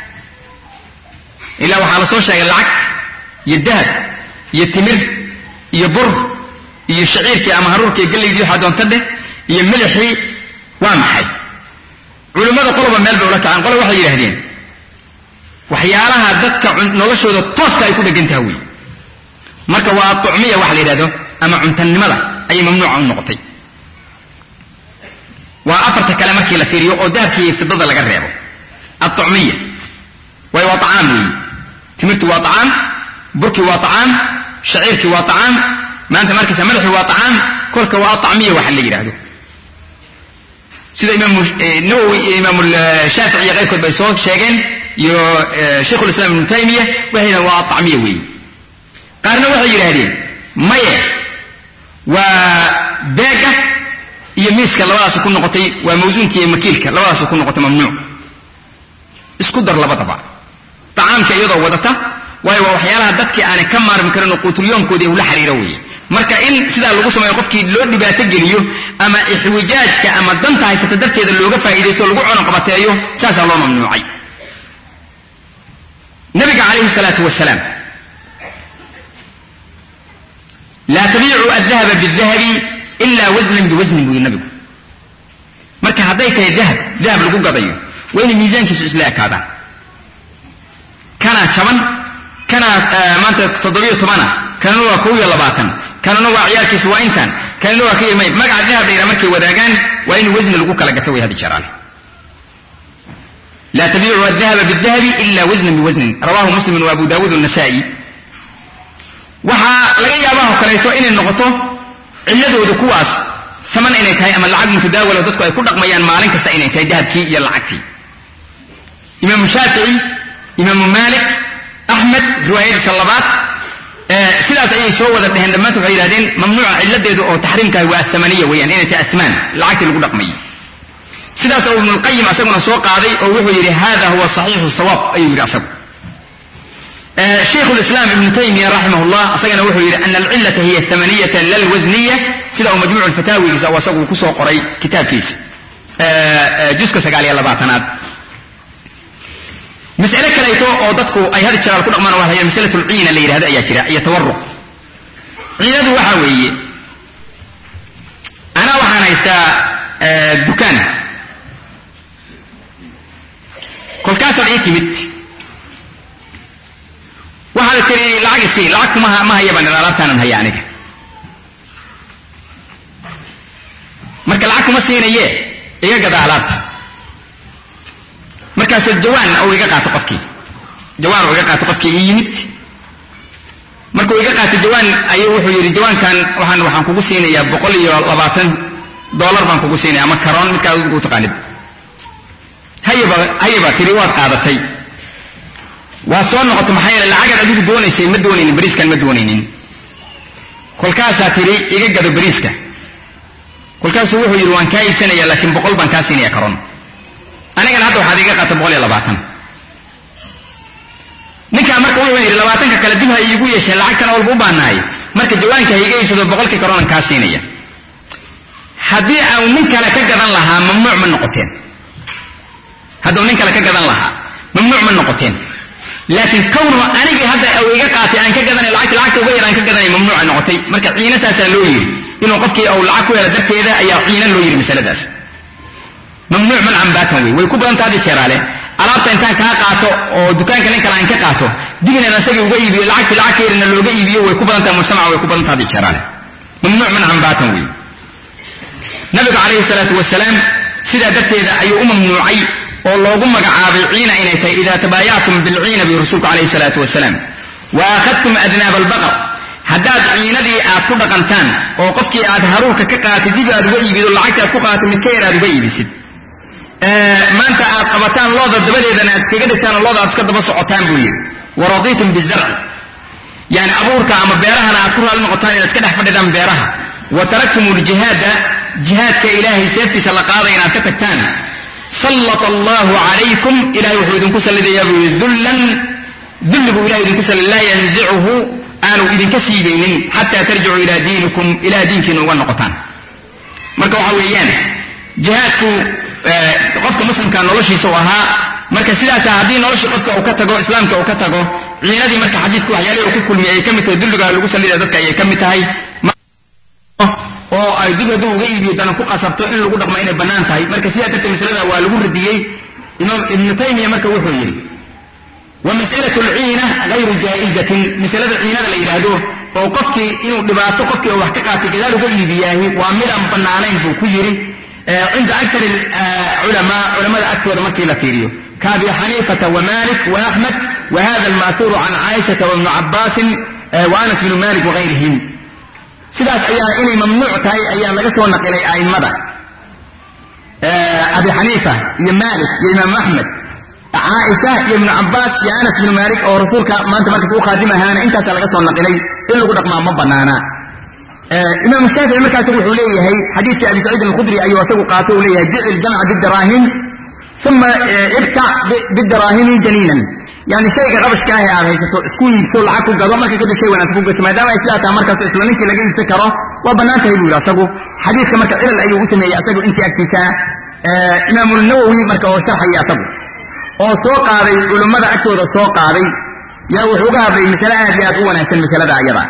Speaker 2: ila waxa la soo sheegay lacag iyo dahab iyo timir iyo bur iyo shaciirkii ama haruurkii galeydii waxa doonta dheh iyo milixii waa maxay culimada qolba meel bay ula kacaan qolo waxay yiraahdeen waxyaalaha dadka noloshooda tooska ay ku dhagantahay way marka waa tu'miya wax la yiraahdo ama cuntanimada ay mamnuuc u noqotay waa afarta kale markii la fiiriyo oo dahabkii fidada laga reebo at-tu'miya way waa ta'am timirtu waa ta'am burki waa ta'am shaciirki waa ta'am maanta markiisa milixi waa ta'am kolka waa ta'miya wax la yiraahdo sida imaam nawawi imaam al-shafi'i qayrkood bay soo sheegeen iyo sheekh al-islam ibn taymiyyah waxayna waa ta'miya weey qaarna waxay yiraahdeen maye waa beega iyo miiska labadaas ku noqotay waa mawsuunkii makiilka labadaas ku noqotay mamnuuc isku dar labadaba taamka iyadoo wadata way waxyaalaha dadkii aan ka maarmi karin quutulyoonkoodii uu la xiriiro weey marka in sida lagu sameeyo qofkii loo dhibaato geliyo ama ihwijaajka ama danta haysata darteeda looga faa'iideysto lagu cuno qabateeyo taas loo mamnuucay nabiga kaleey salaatu wasalaam la tabi'u adh-dhahaba bil-dhahabi illa waznan biwaznin bu nabigu marka haday tahay dahab lagu gadayo waa in miisaankiisu isla ekaada kana jaban kana maanta 17 kana waa 20 kana waa ciyaarkiisu waa intan kana waa kiyay magaca dahab dheer markay wadaagaan waa in wazn lagu kala gato way hadi jaraale la tabi'u adh-dhahaba bil-dhahabi illa waznan biwaznin rawahu muslim wa abu daawud an-nasa'i waxa laga yaabaa kaleeto inay noqoto ciladooda kuwaas saman inay tahay ama lacag mutadaawala dadku ay ku dhaqmayaan maalin kasta inay tahay dahabkii iyo lacagtii imam shafi'i imam malik ahmed riwaayat salabat sidaas ay soo wada dhaheen dhammaan waxay yiraahdeen mamnuuca ciladeedu oo tahriimka waa thamaniya weeyaan inay tahay asmaan lacagtii lagu dhaqmay sidaas oo ibn al-qayyim asaguna soo qaaday oo wuxuu yiri hada huwa sahihu sawab ay yiri asagu شيخ الإسلام ابن تيمية رحمه الله أصيغنا وحي أن العلة هي الثمانية للوزنية سيدا مجموع الفتاوي إذا وصغوا كسو قري كتاب كيس جزء سقالي الله بعتناد مسألة كلايتو أو ضدكو أي هذا الشرار كل أمانة وهي مسألة العين اللي هذا أي تورق عين وحاوي أنا وحانا يستا دكان كل كاسر عيتمت وهذا تري لعقتي لعق ما هي بنا لابتان هي عنك marka lacag kuma siinayee iga gada alaabta markaas jawaan oo iga qaato qofkii jawaan oo iga qaato qofkii yimid markuu iga qaato jawaan ayuu wuxuu yiri jawaankan waxaan kugu siinayaa $120 baan kugu siinayaa ama karoon midka ugu taqaanid hayba tiri waad qaadatay waa soo noqoto maxay lacag adigu doonaysay ma doonaynin bariiskan ma doonaynin kolkaas tiri iga gado bariiska kolkaas wuxuu yiri waan ka iibsanaya laakiin $100 baan ka siinaya karoon anigana hadda waxaad iga qaata 120 ninka marka wuxuu yiri 20 kala dib ha iigu yeeshay lacagtan walba u baanaay marka jawaanka hayga iibsado 100 karoon ka siinaya haddii aan nin kale ka gadan lahaa mamnuuc ma noqoteen haddii nin kale ka gadan lahaa mamnuuc ma noqoteen laakiin kownu anigi hadda aw iga qaatay aan ka gadanay lacagta uga yaraan ka gadanay mamnuuc noqotay marka ciina saasa loo yiri inuu qofkii aw lacag ku hela darteeda ayaa ciina loo yiri masaladaas mamnuuc man aan baatan way ku badan tahay sharaale alaabta intaan ka qaato oo dukaanka nin kale aan ka qaato dibina asagii uga iibiyo lacag yeerina looga iibiyo way ku badan tahay mujtamaca way ku badan tahay sharaale mamnuuc man aan baatan way nabiga alayhi salatu wasalaam sida darteeda ayuu mamnuucay oo loogu magacaabay ciina inay tahay ida tabaayaatum bil ciina bi rasuulka alayhi salatu wasalaam wa akhadtum adnab al baqar haddaad ciinadii aad ku dhaqantaan oo qofkii aad haruurka ka qaatay dib aad uga iibido lacagta aad ku qaatay mid ka yar aad uga iibisid maanta aad qabataan looda dabadeedana aad kaga dhigtaan looda aad iska daba socotaan buu yiri waradiitum bizarc yani abuurka ama beerahana aad ku raali noqotaan inaad iska dhex fadhidaan beeraha wa taraktumul jihaadka ilaahay seeftiisa la qaaday inaad ka tagtaan sallata allahu calaykum ilaahay wuxuu idinku sallidayaa buu yiri dulligu ilaahay idinku sallid laa yanzicuhu aanu idinka siibaynin xataa tarjicu ilaa diinikum ilaa diinkiina uga noqotaan marka waxa weeyaan jihaadku qofka muslimka noloshiisa u ahaa marka sidaas haddii nolosha qofka uu ka tago islaamka uu ka tago ciinadii marka xadiidku waxyaalaha uu ku kulmiyay ay ka mid tahay dulliga lagu salliday dadka ay ka mid tahay oo ay dib haduu uga iibiyo dana ku qasabto in lagu dhaqmo inay banaan tahay marka sidaa darteed masalada waa lagu radiyay imaam ibn taymiya marka wuxuu yiri wa mas'alatu al-ciina ghayru jaa'izatin masalada ciinada la yiraahdo oo qofkii inuu dhibaato qofkii wax ka qaatay gadaal uga iibiyahay waa mid aan banaanayn buu ku yiri عند أكثر علماء أكثر مكي لفيريو كابي حنيفة ومالك وأحمد وهذا المأثور عن عائشة وابن عباس وأنس بن مالك وغيرهم سلاس أيام إني ممنوع تاي أيام لقصوا نقل أي مدى أبي حنيفة يا مالك يا إمام أحمد عائشة يا ابن عباس يا أنس بن مالك أو رسولك ما أنت مركز خادمة هانا أنت سلقصوا نقلي إلا قدك ما مبنانا إمام الشافعي مركز يقول لي هي حديث أبي سعيد الخدري أيوة سوق قاتل لي جعل الجمع بالدراهم ثم ابتع بالدراهم جنينا يعني شيء غبش كاهي على سكوي سول عكو قضاء مركز كده شيء وانا سفوق ما دام إسلاء مركز إسلامي كي لقيت سكره وبناته يقول أسقو حديث كمركز إلى الأيوة اسمه أسقو انت أكتساء إمام النووي مركز شرح يأسقو oo soo qaaday culimada agtooda soo qaaday yaa wuxuu gaaday misala aad u wanaagsan misalada ayada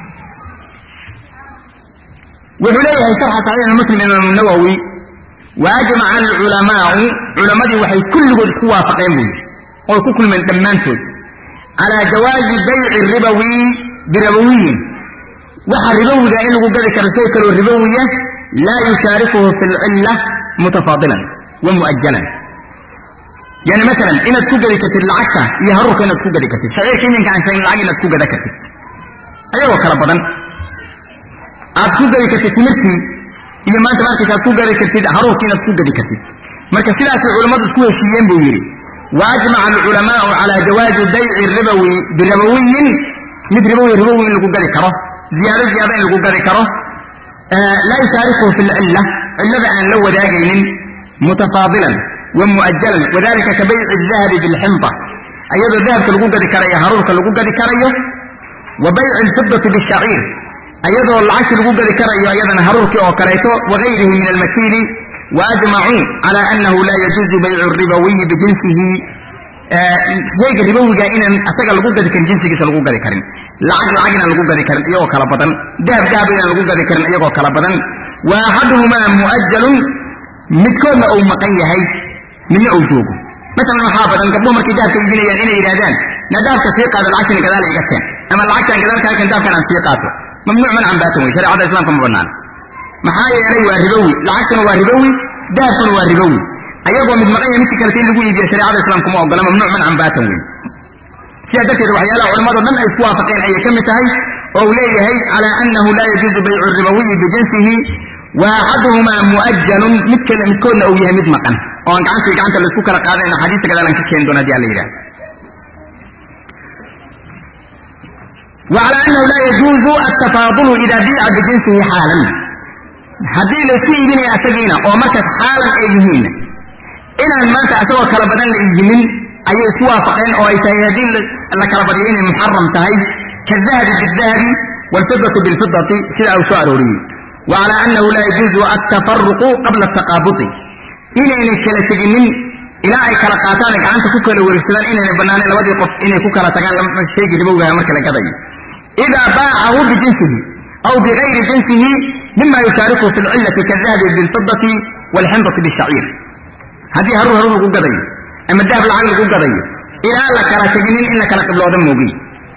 Speaker 2: wuxuu leeyahay sharxa sahih muslim imam an-nawawi waajma'a al-ulama ulamadi waxay kulligood isku waafaqeen buu oo ku kulmeen dhamaantood ala jawaazi bay'i ribawi birabawi waxa ribawiga in lagu gadi karo shay kale ribawiya la yusharifuhu fil illa mutafadilan wa muajjalan يعني مثلا إن تكون كتير العكسة يهرك إن تكون كتير شعير كينك عن شيء العجل إن تكون كتير أيوة كربضان أتكون كتير تمرتي إذا ما أنت مارك تكون كتير هروك إن تكون كتير مركز سلاسة العلماء تكون شيئين بويري وأجمع العلماء على جواز بيع الربوي بربوي مد ربوي اللي يكون كره زيادة اللي يكون كره لا يشاركه في العلة إلا أن لو ذاقين متفاضلا ومؤجلا وذلك كبيع الذهب بالحنطة أيضا الذهب كالقوقة ذكرية هارون كالقوقة ذكرية وبيع الفضة بالشعير أيضا العشر القوقة ذكرية أيضا هارون كالقوقة وغيره من المكيل وأجمعوا على أنه لا يجوز بيع الربوي بجنسه زيك الربوي جائنا أساق القوقة ذكر جنسه كالقوقة ذكرين لعجنا القوقة ذكرين أيضا كالبطن ذهب القوقة ذكرين أيضا كالبطن وأحدهما مؤجل متكون أو مقيه من أوجوبه مثلا حافظ أن قبل مركي دافع يجينا إلى إيرادان ندافع تسيق هذا العكس كذلك يكتن أما العكس كذلك كان دافع عن سيقاته ممنوع من عن باته شريعة الإسلام كما بنان محايا يلي والربوي العكس والربوي دافع والربوي أيضا من مقايا مثل كالتين لقول يجي شريعة الإسلام كما أقول ممنوع من عن باته سيادتي الوحيالة علماء من الإسوافقين أي كمتهي أوليه على أنه لا يجوز بيع الربوي بجنسه واحدهما مؤجل مثل كل أو يهمد مقن وأن كانت السكر قاعدة إن حديث كذا لن تكين دون دي عليه وعلى أنه لا يجوز التفاضل إذا بيع بجنسه حالا حديث السيدين يا سجينة ومكت حالا أيهين
Speaker 1: inaan maanta asagoo kala badan la iibinin ayay isku waafaqeen oo ay tahay haddii la kala badiyo inay muxaram tahay kadahabi bidahabi walfidatu bilfidati sida uu soo arooriyey وعلى أنه لا يجوز التفرق قبل التقابض إنني كلا تجنين إلى أي كلا قاتانك عنك كوكا ورسلان إنني بناني لودي قف إنني كوكا لتقال لما تيجي تبوها مركلا كذي إذا باعه بجنسه أو بغير جنسه مما يشاركه في العلة كالذهب بالفضة والحنطة بالشعير هذه هروها روح قضي أما الذهب العقل قضي إلى لك لا تجنين إنك لك بلو ذنبه بي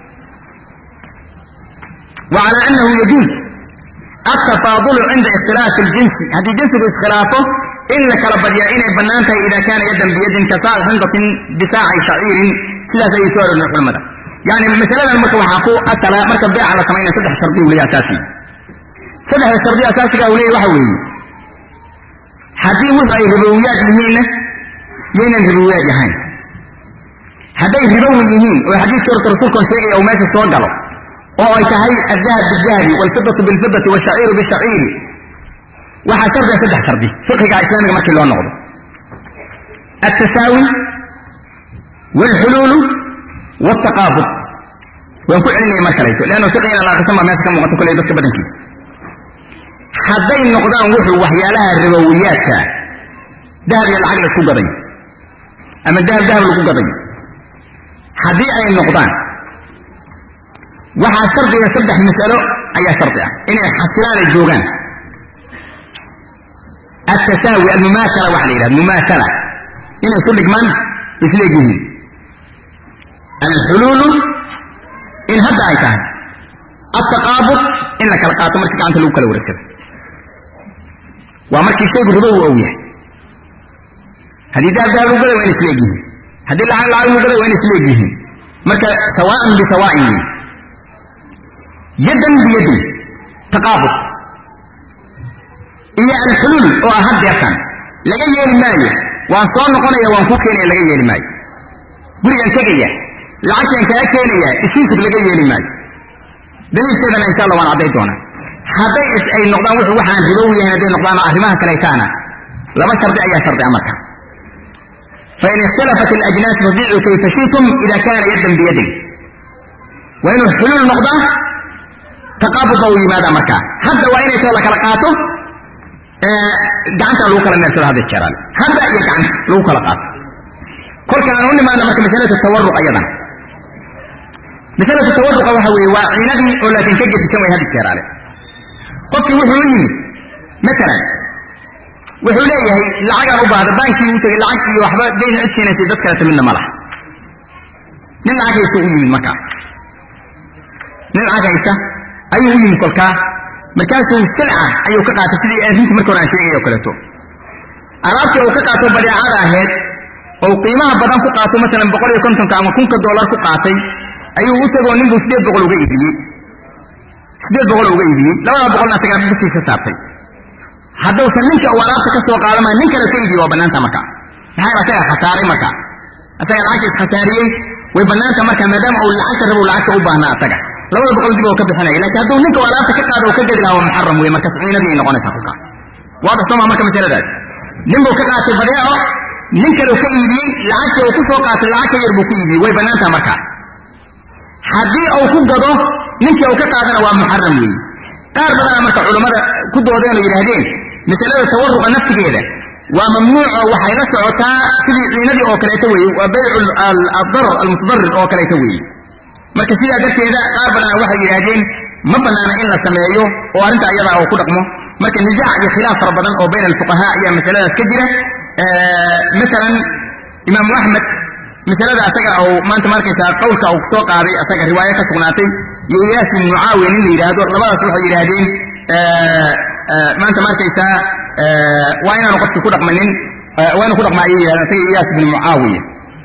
Speaker 1: وعلى أنه يجوز التفاضل عند اختلاف الجنس هذه جنس باختلافه إنك لبديا إن بنانته إذا كان يدا بيد كساع حنطة بساع شعير سلا زي سور الحلمة يعني مثلا المكوى حقو أسلا مركب بيع على ثمانية سدح شرطي ولي أساسي سدح الشرطي أساسي ولي وحوي هذه وضع الربويات لهين ين الربويات جهان هذه الربويين وحديث سورة الرسول كان شيء أو ما تسوى oo ay tahay الذهب بالذهب والفضة بالفضة والشعير بالشعير وحسب سدح شرطي فقه الإسلامي markii loo noqdo التساوي والحلول والتقابض وان ku celinay markaleeto laana fiqina la qasama meesha ka muuqato kale dadka badankiisa haday noqdaan wuxuu waxyaalaha ribowiyaadka dahab iyo lacag isku gaday ama dahab lagu gaday hadii ay noqdaan waxaa shardiga saddex mas'alo ayaa shardi ah inay xasilaan joogaan التساوي المماثلة وحليلة المماثلة إن يصير لك من يسلقه الحلول إن هدى عيتان التقابض إنك القاطة مركك عنك الوكا لو ركسل ومركك شيء برضو أويه هذه داب الوكا وين يسلقه هذه العالم الوكا وين يسلقه مركك سواء بسواء يدا بيد تقابض إيا الحلول أو أهد يكان لغا يلي ماي وان صور نقول وان كو كينيا لغا يلي ماي بريغان كغيا لعشان كا كينيا اسيسك لغا يلي ماي دليل سيدنا ان شاء الله وانا عدي دونا هذا اي نقدان وحو waxaan ribowiya hadii noqdaan arrimaha kale taana laba shardi ayaa shardi amarka فإن اختلفت الأجناس فبيعوا كيف شئتم إذا كان يدا بيد وإن الحلول نقدان تقابض لماذا مركا هذا وإن يتولى كلقاته جعنت لو كلا نرسل هذا الشرال هذا يجعن لو كلقات كل كان أقول ما أنا مركا مسألة التورق أيضا مسألة التورق وهوي وعنبي ولكن تجد تسوي هذا الشرال قلت وحولي مثلا وحولي هي العجر وبعض بانكي وتجي العجي وحبا بين عدسين تذكرت من ملح من العجي يسوي من مكان من العجي ayuu yimi kolka markaasuu silca ayuu ka qaatay sidii arrinta markii hore aan sheegay oo kaleeto alaabta uu ka qaato badeecada ahayd oo qiimaha badan ku qaato mesela 150 ama $1000 ku qaatay ayuu u tago nin 800 uga iibiyay 800 uga iibiyay 200 asaga bisiisa saartay hadduu san ninka alaabta ka soo qaadama nin kale ka iibiyo banaanta marka maxay asaga khasaaray marka asaga lacag khasaariyay way banaanta marka maadaama uu lacag rabo lacag u baahna asaga لو بقول دي وكبر حنا لكن هذول نك ولا تكاد وكجد له محرم وما كسعين دي نقول نسافك واضح سما ما كمثال ذلك نمو كقات بديعه نك لو كيدي لعك وكسوقات لعك يربكيدي وي بنانتا مركا حدي او كغدو نك او كقادنا وا محرم وي قار بدل مركا علماء كدودين يراهدين مثلا التورق نفسيده وممنوع وحي لا سوتا سيدي عينادي او كليته وي وبيع الضرر المتضرر او كليته وي marka sida darteeda qaar badan waxa yiraahdeen ma banaana in la sameeyo oo arinta ayada oo ku dhaqmo marka nizaac iyo khilaaf fara badan oo bayna fuqaha ayaa masaladaas ka jira midalan Imam Ahmad masalada asaga oo maanta markaysa qowlka uu soo qaaday asaga riwaayad ka sugnaatay Iyas ibn Muawiya in la yiraahdo labadaas waxa yiraahdeen maanta markaysa waa inaan qofku ku dhaqmanin waa inuu ku dhaqmaayo asaga Iyas ibn Muawiya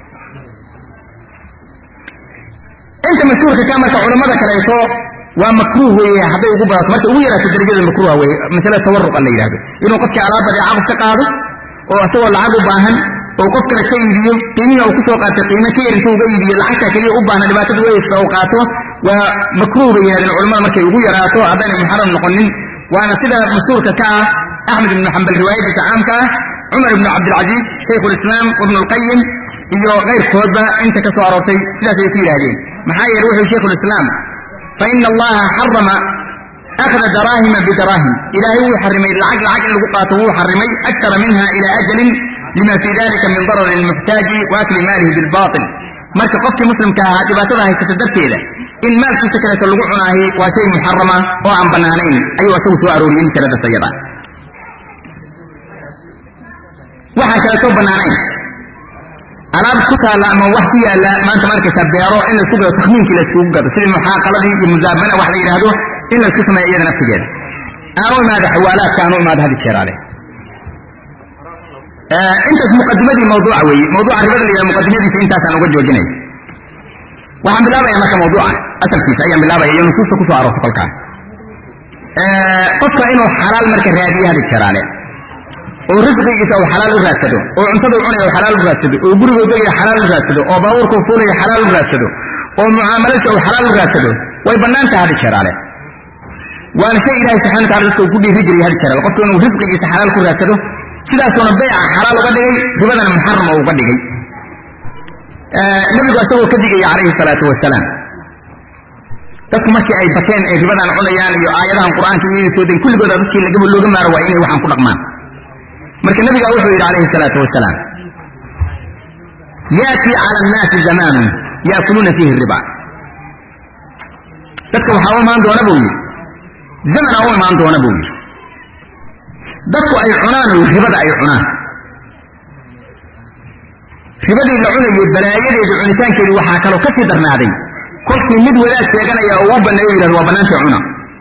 Speaker 1: انت مشهور كما علماء كليتو ومكروه وهي حدا ugu baato marka ugu yaraatay darajada makruuha way mesela tawarruq la yiraahdo inuu qofka alaabada caaqo ka qaado oo asoo lacag u baahan oo qofka ka iibiyo qiimiga uu ku soo qaatay qiimo ka yar intuu uga iibiyo lacagta kaliya u baahan dhibaatada way soo qaato waa makruuh weeyaan culimada markay ugu yaraato hadana muharram noqonin waana sida mashhuurka ka Ahmad ibn Hanbal riwaayadiisa caamka عمر بن عبد العزيز شيخ الإسلام وابن القيم إيو غير كودة انت كسوارتي سلاسة يكير هذه محايا يروح شيخ الإسلام فإن الله حرم أخذ دراهم بدراهم إلهي هو حرمي العقل لقاته هو حرمي أكثر منها إلى أجل لما في ذلك من ضرر المحتاج وأكل ماله بالباطل marka qofkii muslimka ah dhibaatada ay ka darteeda in maalkiisa kala lagu cunaahi waa shay muharrama oo aan banaanayn ayuu asagu soo arooriyay sharada sayada waxa kala soo banaanayn alaab ku taala ama wax ku yaala maanta markaysa beero in la isku gado takhmiinkii la isku gado sidii muxaaqaladii iyo muzaabana wax la yiraahdo in la isku sameeyo iyada naftigeeda aanu maada xawaalaadka aanu maada hadi jeeraale انت مقدمتي موضوع وي موضوع الربا اللي مقدمتي انت انا uga joojinay waxaan bilaabaya marka mawduuca asalkiisa ayaan bilaabaya iyo nusuusta ku soo aroortay qalka qofka inuu xalaal marka raadiyo hadi jaraale oo rizqigiisa uu xalaal u raadsado oo cuntada uu cunayo xalaal u raadsado oo gurigooda uu xalaal u raadsado oo baabuurka fuulay xalaal u raadsado oo muaamalada uu xalaal u raadsado way banaanta hadi jaraale waan shay ilaahay subhanahu wa ta'ala ku dhiiri jiray hadi jaraale qofka inuu rizqigiisa xalaal ku raadsado sidaasuna bay'a xalaal uga dhigay ribadana muharram uga dhigay nabigu asagoo ka digay alayhi salatu wasalaam dadku markii ay bateen ay ribadan cunayaan iyo aayadahan quraanka iyo soo den kulligood dadkii looga maaro waa inay waxaan ku dhaqmaan marka nabiga wuxuu yiri alayhi salatu wasalaam yaati ala an-nas zaman yaakuluna fihi riba dadku waxa uu maan doona buu yiri zaman uu maan doona buu yiri dadku ay cunaan ribada ay cunaan ribadii la cunayo balaayadeedu cunitaankeedu waxaa kaloo ka sii darnaaday kolkii mid wadaad sheeganaya oo u baneeyo yiraahdo waa banaanta cuna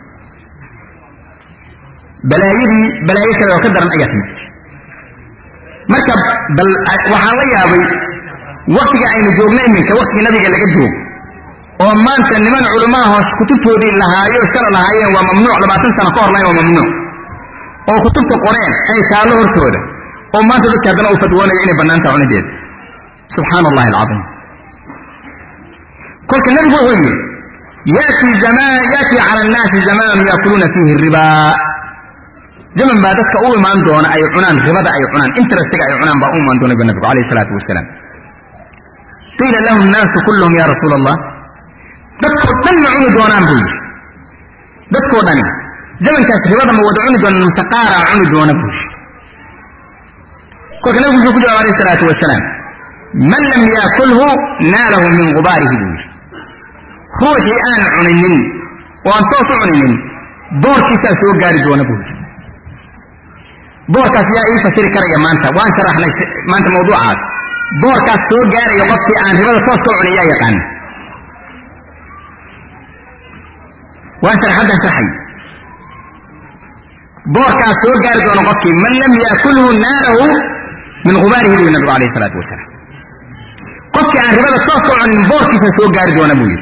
Speaker 1: balaayo kale oo ka daran ayaa timid marka bal waxaan la yaabay waqtiga aynu joognay minka waqtiga nabiga laga joogo oo maanta niman culamaa hoos kutubtoodii lahaayo iskala lahaayeen waa mamnuuc 20 sano ka hor waa mamnuuc oo kutubta qoreen ay taalo hortooda oo maanta dadka hadana u fadwoonaya inay banaanta cunadeed subhanallahi alazim kolka nabigu wuxuu yiri yaati ala an-nas zaman yaakuluna fihi riba zaman baa dadka u imaan doona ay cunaan ribada ay cunaan interestiga ay cunaan baa u imaan doona nabigu alayhi salatu wasalaam qila lahu an-nas kulluhum ya rasul allah dadku dhan cuni doonaan buu dadku dhan زمن كاس ربا ما ودعوني دون مستقارة عني دون بوش كل كلام يقول عليه الصلاة والسلام من لم يأكله ناله من غباره بوش هو الآن عنين وأن توصل عنين بوركي ساسو قاري دون بوش بوركا يا إيه فسير كريا مانتا وأن شرحنا مانتا موضوعات بوركا سو قاري يغطي عن ربا توصل عني يا يقان وأن شرحنا شرحي بوركا سو قال دون قفكي من لم يأكله ناره من غباره النبي عليه الصلاة والسلام قفكي عن ربا الصوت عن بوركي سو قال دون أبوي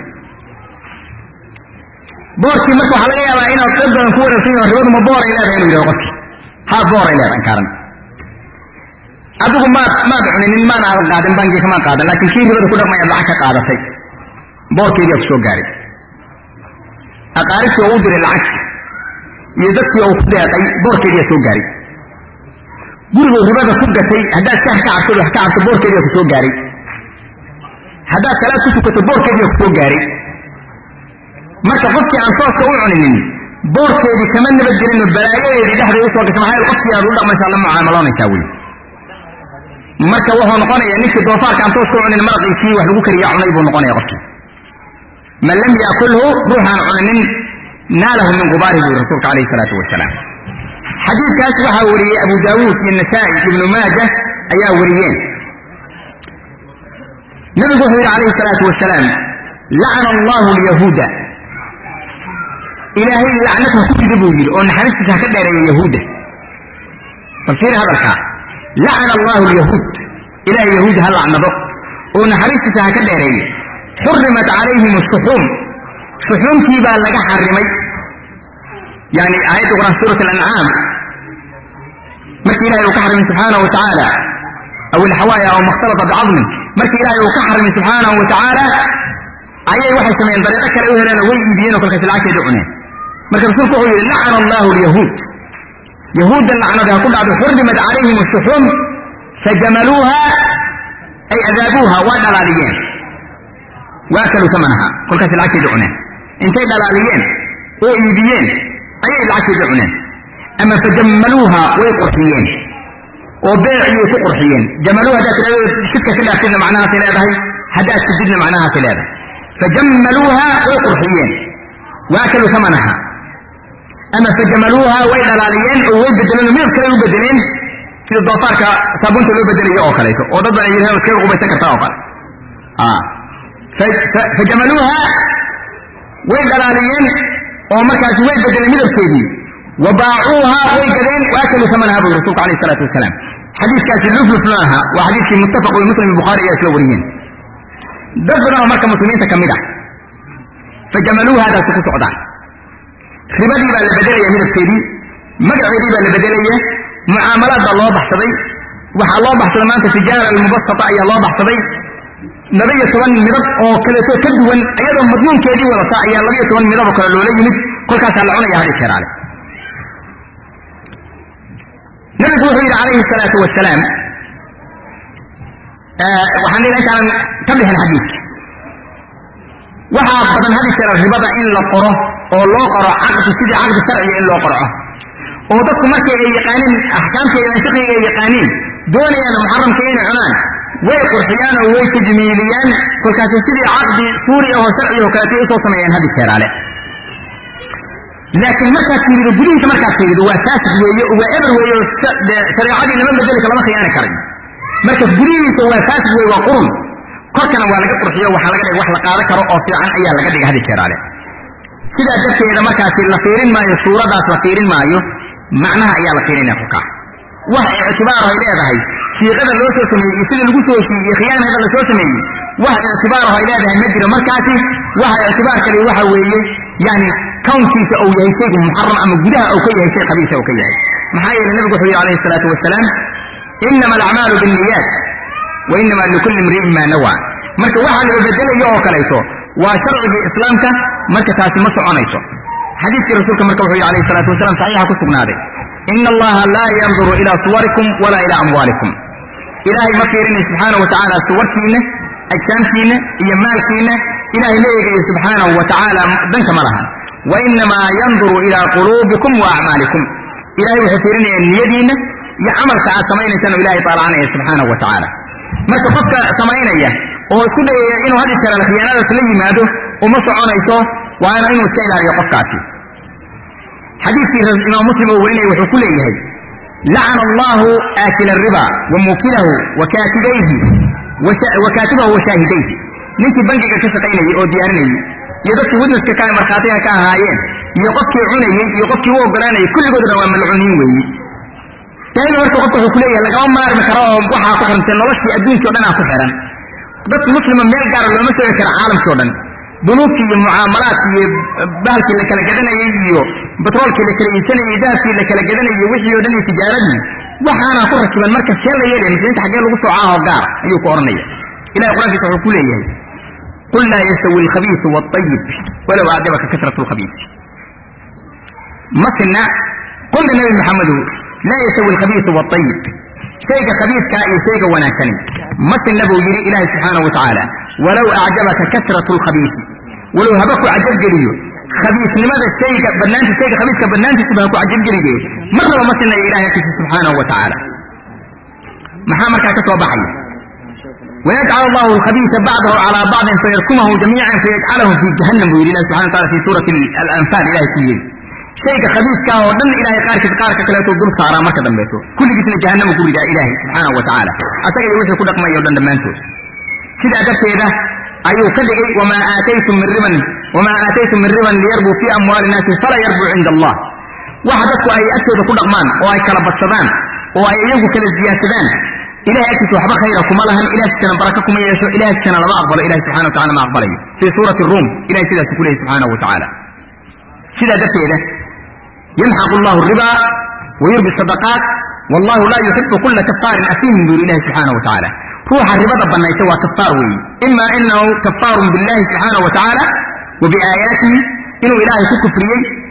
Speaker 1: بوركي مركو حلقيا وإنا الطب ونكون رسينا الربا مبور إلى غيره إلى قفكي ها بور إلى أنكارن أبوكم ما بعني ما نعرف قادم بانجي كما قادم لكن كيف ربا كده ما يبلعك قادتي بوركي يجب سو قال أقارب سو أودر العكس يدك يوم كذا بور كذي سو جاري قولوا ربنا سو جاتي هذا سهك عشرة حكى عشرة بور كذي سو جاري هذا ثلاثة سكة بور كذي سو جاري ما تفكر عن صوت عنين بور كذي كمان نبدل إنه البلايا اللي ده يوصل كسمة هاي القصة يا رولة ما شاء الله معاملان يسوي ما كوه نقاني يعني في دوفار كان صوت عنين مرض يسوي وحلوك اللي يعنى يبون نقاني قصة من لم يأكله روح عنين ناله من غباره الرسول عليه الصلاة والسلام حديث كاسوها وري أبو داود النسائي ابن ماجه أيا وريين نبي صلى عليه الصلاة والسلام لعن الله اليهود إلهي لعنته كل ذبوجل وأن حرستها كده إلى اليهود فكير هذا الحال لعن الله اليهود إلى اليهود هل لعنه وأن حرستها كده إليه حرمت عليهم الصحوم صحيون كيبا لغا حرمي يعني آية قرآن سورة الأنعام مركي إلهي وكحرم سبحانه وتعالى أو الحوايا أو مختلطة بعظم مركي إلهي وكحرم سبحانه وتعالى أي واحد سمين طريقك الأوهر أنا ويدين وكل كسل عاك يدعونه مركي رسولك هو لعن الله اليهود يهود لعنتها كل عدو حرمت عليهم الشحوم فجملوها أي أذابوها ودلاليين وأكلوا ثمنها كل كاس العكس يدعونه انتي دلاليين وإيديين أي العكس يدعونه أما فجملوها ويقرحيين وبيعي وقرحيين جملوها ذات شكة كلها كنا معناها ثلاثة هدأت سجدنا معناها ثلاثة فجملوها ويقرحيين وأكلوا ثمنها أما فجملوها ويدلاليين ويبدلون مين كانوا يبدلين في الضفار كصابونته اللي بدليه أو خليته وضبنا يجيها وكيف وبيتك تاوقع فجملوها ويدلاليين ومركز ويبدل مين الكيدي وباعوها ويقدين وأكلوا ثمنها بالرسول عليه الصلاة والسلام حديث كاسي لفلف لها وحديث متفق ومسلم البخاري يسلوريين دبنا ومركز مسلمين تكملها فجملوها هذا سكوت عضان خبادي بقى اللي بدلية من الكيدي مقعدي بقى اللي بدلية معاملات الله بحثي وحا الله بحثي ما أنت تجارة المبسطة أي الله بحثي نبي سوان مدب أو كلتو كدوان أيضا مضمون كيدي ولا طاعي نبي سوان مدب وكلا لولي يمد كل كاس العون يا هذه الشرالة نبي صلى عليه الصلاة والسلام وحنين أنت عن تبلح الحديث وحا بدن هذه الشرالة ربضا إلا قرأ أو الله قرأ عقد سيدي عقد الشرعي إلا قرأه ودكم مركي يقانين أحكام كي ينشقي يقانين دوني أنا محرم كيين عنان ويقرحيان ويتجميليان فكاتي سيدي عقد سوري أو شرعي وكاتي إصو سميان هذه الشرالة لكن مركز تريد بدون مركز تريد واساس وإبر شريعة لمن بدلك لما خيانة كريم مركز بدون واساس وقرن كركنا ولا قرحيه وحلقة وحلقة ذكر أو في عن أيها لقد هذه الشرالة سيدا جبت إذا مركز لفيرين ما يصورة داس لفيرين ما يو معناها أيها لفيرين يفكا وهي اعتبارها إلى هذا في غدا اللوسو سمي يصير الوسوسي خيانة هذا اللوسو سمي وهي اعتبارها إلى هذا المجر مركزي وهي اعتبار كلي وحوي يعني كون كيس أو يهيسيك محرم أما جدها أو كي يهيسيك خبيثة أو كي يهيسيك محايا للنبي عليه الصلاة والسلام إنما الأعمال بالنيات وإنما لكل امرئ ما نوى مركز واحد يبدل يوم كليته وشرع بإسلامك مركز تاسمته عنيته حديث رسولك مركز عليه الصلاة والسلام صحيحة كسبنا هذه إن الله لا ينظر إلى صوركم ولا إلى أموالكم إلهي مكيرين سبحانه وتعالى صوركين أجسامكين إيمالكين إلهي ليك سبحانه وتعالى دنك ملها وإنما ينظر إلى قلوبكم وأعمالكم إلهي وحفيرين اليدين يعمل ساعة سمين سنة إلهي طال عنه سبحانه وتعالى ما تفك سمين إياه وكل إنه هذه السنة الخيانات سلي ماده ومسع عنيسه وأنا إنه سكيل على يقفكاتي حديث إمام مسلم وإليه وحكول إياه لعن الله آكل الربا وموكله وكاتبيه وكاتبه وشاهديه ننتي بنكك كسقيني أو دياني يدك ودنك كان مرخاتها كهايين يقفك عني يقفك وقراني كل قدر وملعونين وي تاني ورك قطه كليه لقام ما مكراهم وحا قرنت نولشي ادونك ودنا كخيران dad muslim meel gaar loo masoo kara caalamka oo dhan bunuugtii iyo mucaamalaadkii baalkii la kala gadanayay iyo batroolkii la kala iibsanayay daafkii la kala gadanayay wixii oo dhan tijaaradii waxaana ku rakiban marka seel la yeelay inta xagee lagu soo caaho gaar ayuu ku oranaya ilaahay quraankiisa wuxuu ku leeyahay qul la yastawi al-khabith wat-tayyib walaw a'jabaka kathratu al-khabith مثلنا قل النبي محمد لا يستوي الخبيث والطيب شيء خبيث كاي شيء وناسني مثل نبو يري إله سبحانه وتعالى ولو أعجبك كثرة الخبيث ولو هبك عجب جريو خبيث لماذا الشيء بنانت الشيء خبيث كبنانت سبحانه عجب جريو مرة مثلنا إله سبحانه وتعالى محامك كتوى بحي ويجعل الله الخبيث بعضه على بعض فيركمه جميعا فيجعله في جهنم ويري الله سبحانه وتعالى في سورة الأنفال إله كله شيء خبيث كاو دن إلهي قارك كلا تدل صارا ما كدم بيته كل جسم جهنم كل دا إلهي سبحانه وتعالى أتجد وجه كل ما يودن دمانته كذا أدبت إذا أيو كذا وما آتيتم من ربا ليربو في أموال الناس فلا يربو عند الله وحدثوا أي أكتب كل أغمان وأي كلبت سبان وأي يجو كل الزياسدان إلهي أكتب وحبا خيركم الله إلهي سكنا برككم يسوع إلهي سكنا لما أقبل إلهي سبحانه وتعالى ما أقبله في سورة الروم إلهي كذا سكوله سبحانه وتعالى كذا أدبت إذا يمحق الله الربا ويربي الصدقات والله لا يحب كل كفار أثيم من الله سبحانه وتعالى روح الربا ضبنا يسوى كفار وي إما إنه كفار بالله سبحانه وتعالى وبآياته إنه إله كفري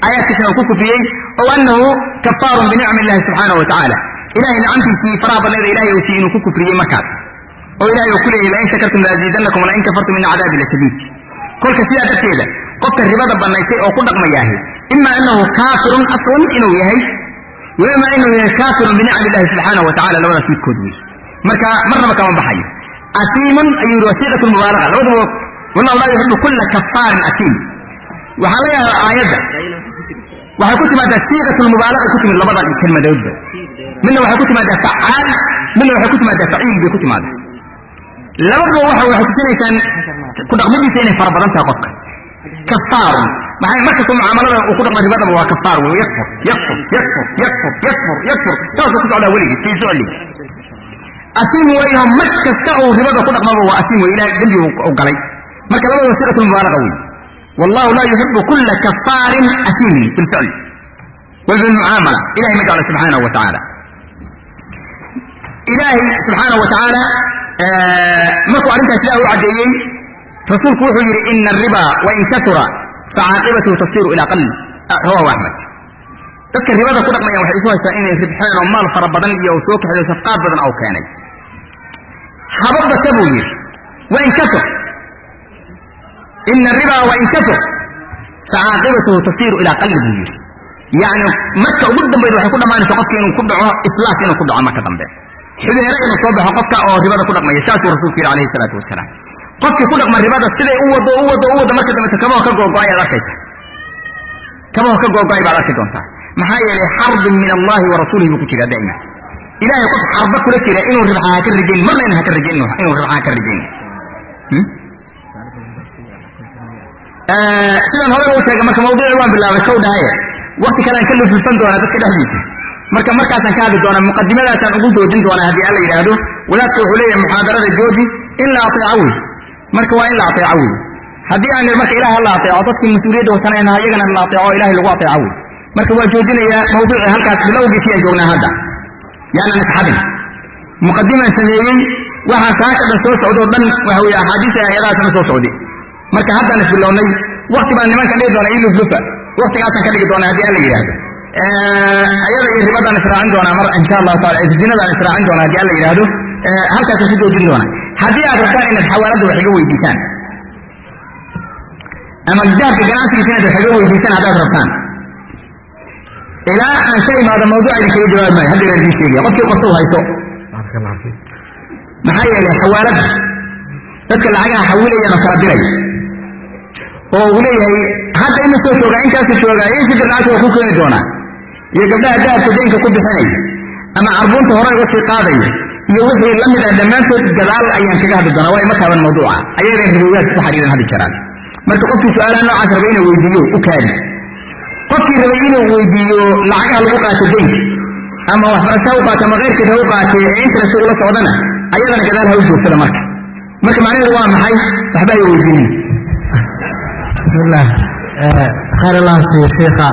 Speaker 1: آيات كثيرة كفرية أو أنه كفار بنعم الله سبحانه وتعالى إلهي نعمتي في فراب الله إلهي وسيئن كفرية مكات أو إلهي وكله لئن شكرتم لأزيدنكم ولئن كفرتم من عذاب لشديد كل كثيرة كثيرة قلت الربا بنيتي أو قدق مياهي إما أنه كافر أصل إنه يهي وإما أنه كافر بنعم الله سبحانه وتعالى لولا في كذوي مرة كمان بحي أثيم أي وسيلة المبالغة والله لا يحب كل كفار أثيم وحاليها آيات وحكوت ماذا صيغة المبالغة كنت من لبضة الكلمة داود منه وحكوت ماذا فعال منه وحكوت ماذا فعيل بكوت ماذا لبضة وحكوت سنة كنت أغمدي سنة فربضان تاقفك كفار معي مركز المعاملة وكنت أغمدي بضة هو كفار ويكفر يكفر يكفر يكفر يكفر يكفر تاوزا كنت على ولي استيزوا لي أثيم وإيهم مركز تاو ربضة كنت أغمدي هو أثيم وإله جنبي وقلي مركز لبضة صيغة المبالغة والله لا يحب كل كفار أثيم بالفعل وبالمعاملة إلهي مجعل سبحانه وتعالى إلهي سبحانه وتعالى مكو أنت أشياء وعديين رسولك وحجر إن الربا وإن كثر فعاقبته تصير إلى قل رواه أحمد تذكر الربا كل ما يوحيسوها سائين ربحان ومال فربضان يوسوك حيث صفقات بدن أو كاني حبب تبوير وإن كثر إن الربا وإن كثر فعاقبته تصير إلى قلب يعني مكة قدام بيدو حيكون ما نتقفك إنه كدعوا إصلاح إنه كدعوا مكة ضمبه حذيرا إنه صوبه قفك أو ربا كدعوا ما يشاته رسول الله عليه الصلاة والسلام قفك كدعوا ما ربا السلة أوض مكة ضمبه كما هو كقوا قايا ذاكيسا كما هو كقوا قايا بعد كدونتا محايا لحرب من الله ورسوله بكتير دائما إلهي قف حربك لك إنه ربحها كالرجين مرة إنها كالرجين إنه ربحها كالرجين سيدان هو يقول تاجا مركا موضوع وان بالله بكودا هي وقت كان نكلف في الفندق انا dadka dhaxdiisa marka markaasan ka hadli doona muqadimadaatan ugu doodin doona hadii alla yiraahdo walaadku wuxuu leeyahay muhaadarada jooji illa atiicawi marka waa illa atiicawi hadii aan marka ilaahay alla atiico dadkii mas'uuliyadda watanayna ayagana alla atiico ilaahay lagu atiicawi marka waa joojinaya mawduuca halkaas bilowgiisa ay joognaa hadda yaana nasaxadin muqaddiman sameeyay waxa saaka soo socdo dhan waxa weey ahadiis ayadaas soo socday marka hadda aan bilownay waqti baan nimanka dhig doona ilu flufa waqtigaas aan ka dhigi doona hadii alla yiraahdo ayada iyo ribadana israacin doona mar insha Allah taala idinada israacin doona hadii alla yiraahdo halkaas ku joojin doona hadii aad rabtaan in xawaalada wax iga weydiisaan ama jaarka ganacsiga inaad wax iga weydiisaan hadaad rabtaan ilaa aan shay maada mawduuca idinka jawaab maayo hadii raadin sheegay qofkii qorto hayso maxay yeelay xawaalada dadka lacagaha xawilayaan oo kala diray oo uu leeyahay hadda inuu soo jooga intaas jooga ay si gadaal ku keenay doona iyo gabdhaha daadka deynka ku bixinay ama arbunta hore uga sii qaaday iyo wixii la mid ah dhamaantood gadaal ayaan kaga hadli doona way markaa mawduuca ayay riwaayad ku xariiran hadii jiraan marka qofkii su'aalaha noocaas raba inuu weydiiyo u kaadi qofkii raba inuu weydiiyo lacagaha lagu qaato deynka ama waxbarasho u qaato ama qeyrkeeda u qaato interest ula socdana ayadana gadaal ha u joogsada marka macnaheedu waa maxay waxba ay weydiinin
Speaker 3: بسم الله خير الله سي شيخا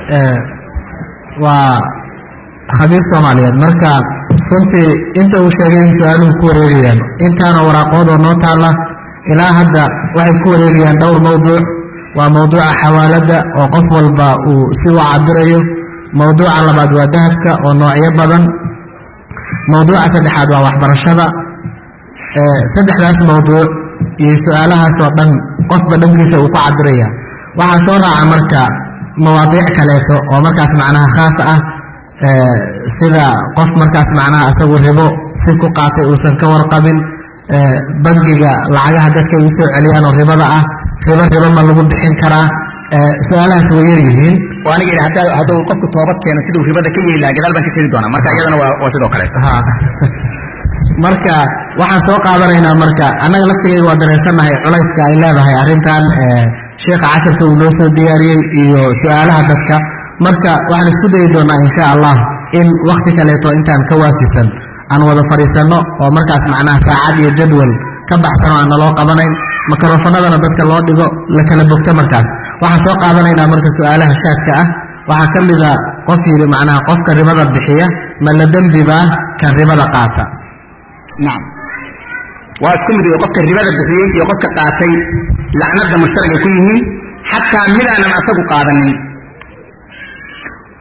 Speaker 3: وخبير صوماليات مركا كنت انت وشاقين سؤالهم كوريريان انتانا وراقود ونوتالا الى هذا وحي كوريريان دور موضوع وموضوع حوالة وقف والباء سوى عبدالريو موضوع على بعض ودهبك ونوعية بضن موضوع سدحاد وحبر الشبا سدح لاس موضوع سؤالها سوطن قف بدنكيسا وقعدريا وحصورها عمركا مواضيع كاليتو ومركاس معناها خاصة سيدا قف مركاس معناها أسوي ربو سيكو قاطئ وسنكور قبل بنجيجا لعجها دكا يسوع عليان وربا ربا ما لغو بحين كرا سؤالها سويريهين
Speaker 1: وانا جيدا حتى هذا قف توبت كينا سيدو ربا دكا يلا جدال بانك سيدو دونا مركا يدنا واسدو كاليتو marka waxaan soo qaadanaynaa marka anaga laftigeedu waa dareensanahay culayska ay leedahay arrintan sheekha casharka uu noo soo diyaariyey iyo su'aalaha dadka marka waxaan isku dayi doonaa insha Allah in waqti kaleeto intaan ka waafisan aan wada fariisano oo markaas macnaha saacad iyo jadwal ka baxsano aan loo qabanayn mikrofonadana dadka loo dhigo la kala bogto markaas waxaan soo qaadanaynaa marka su'aalaha shaadka ah waxa kamida qof yiri macnaha qofka ribada bixiya ma la dambiba kan ribada qaata نعم واسكم دي قفك الربا بخيي iyo qofka qaatay lacnada mushtaraka ku yihiin hatta midana ma asagu qaadanin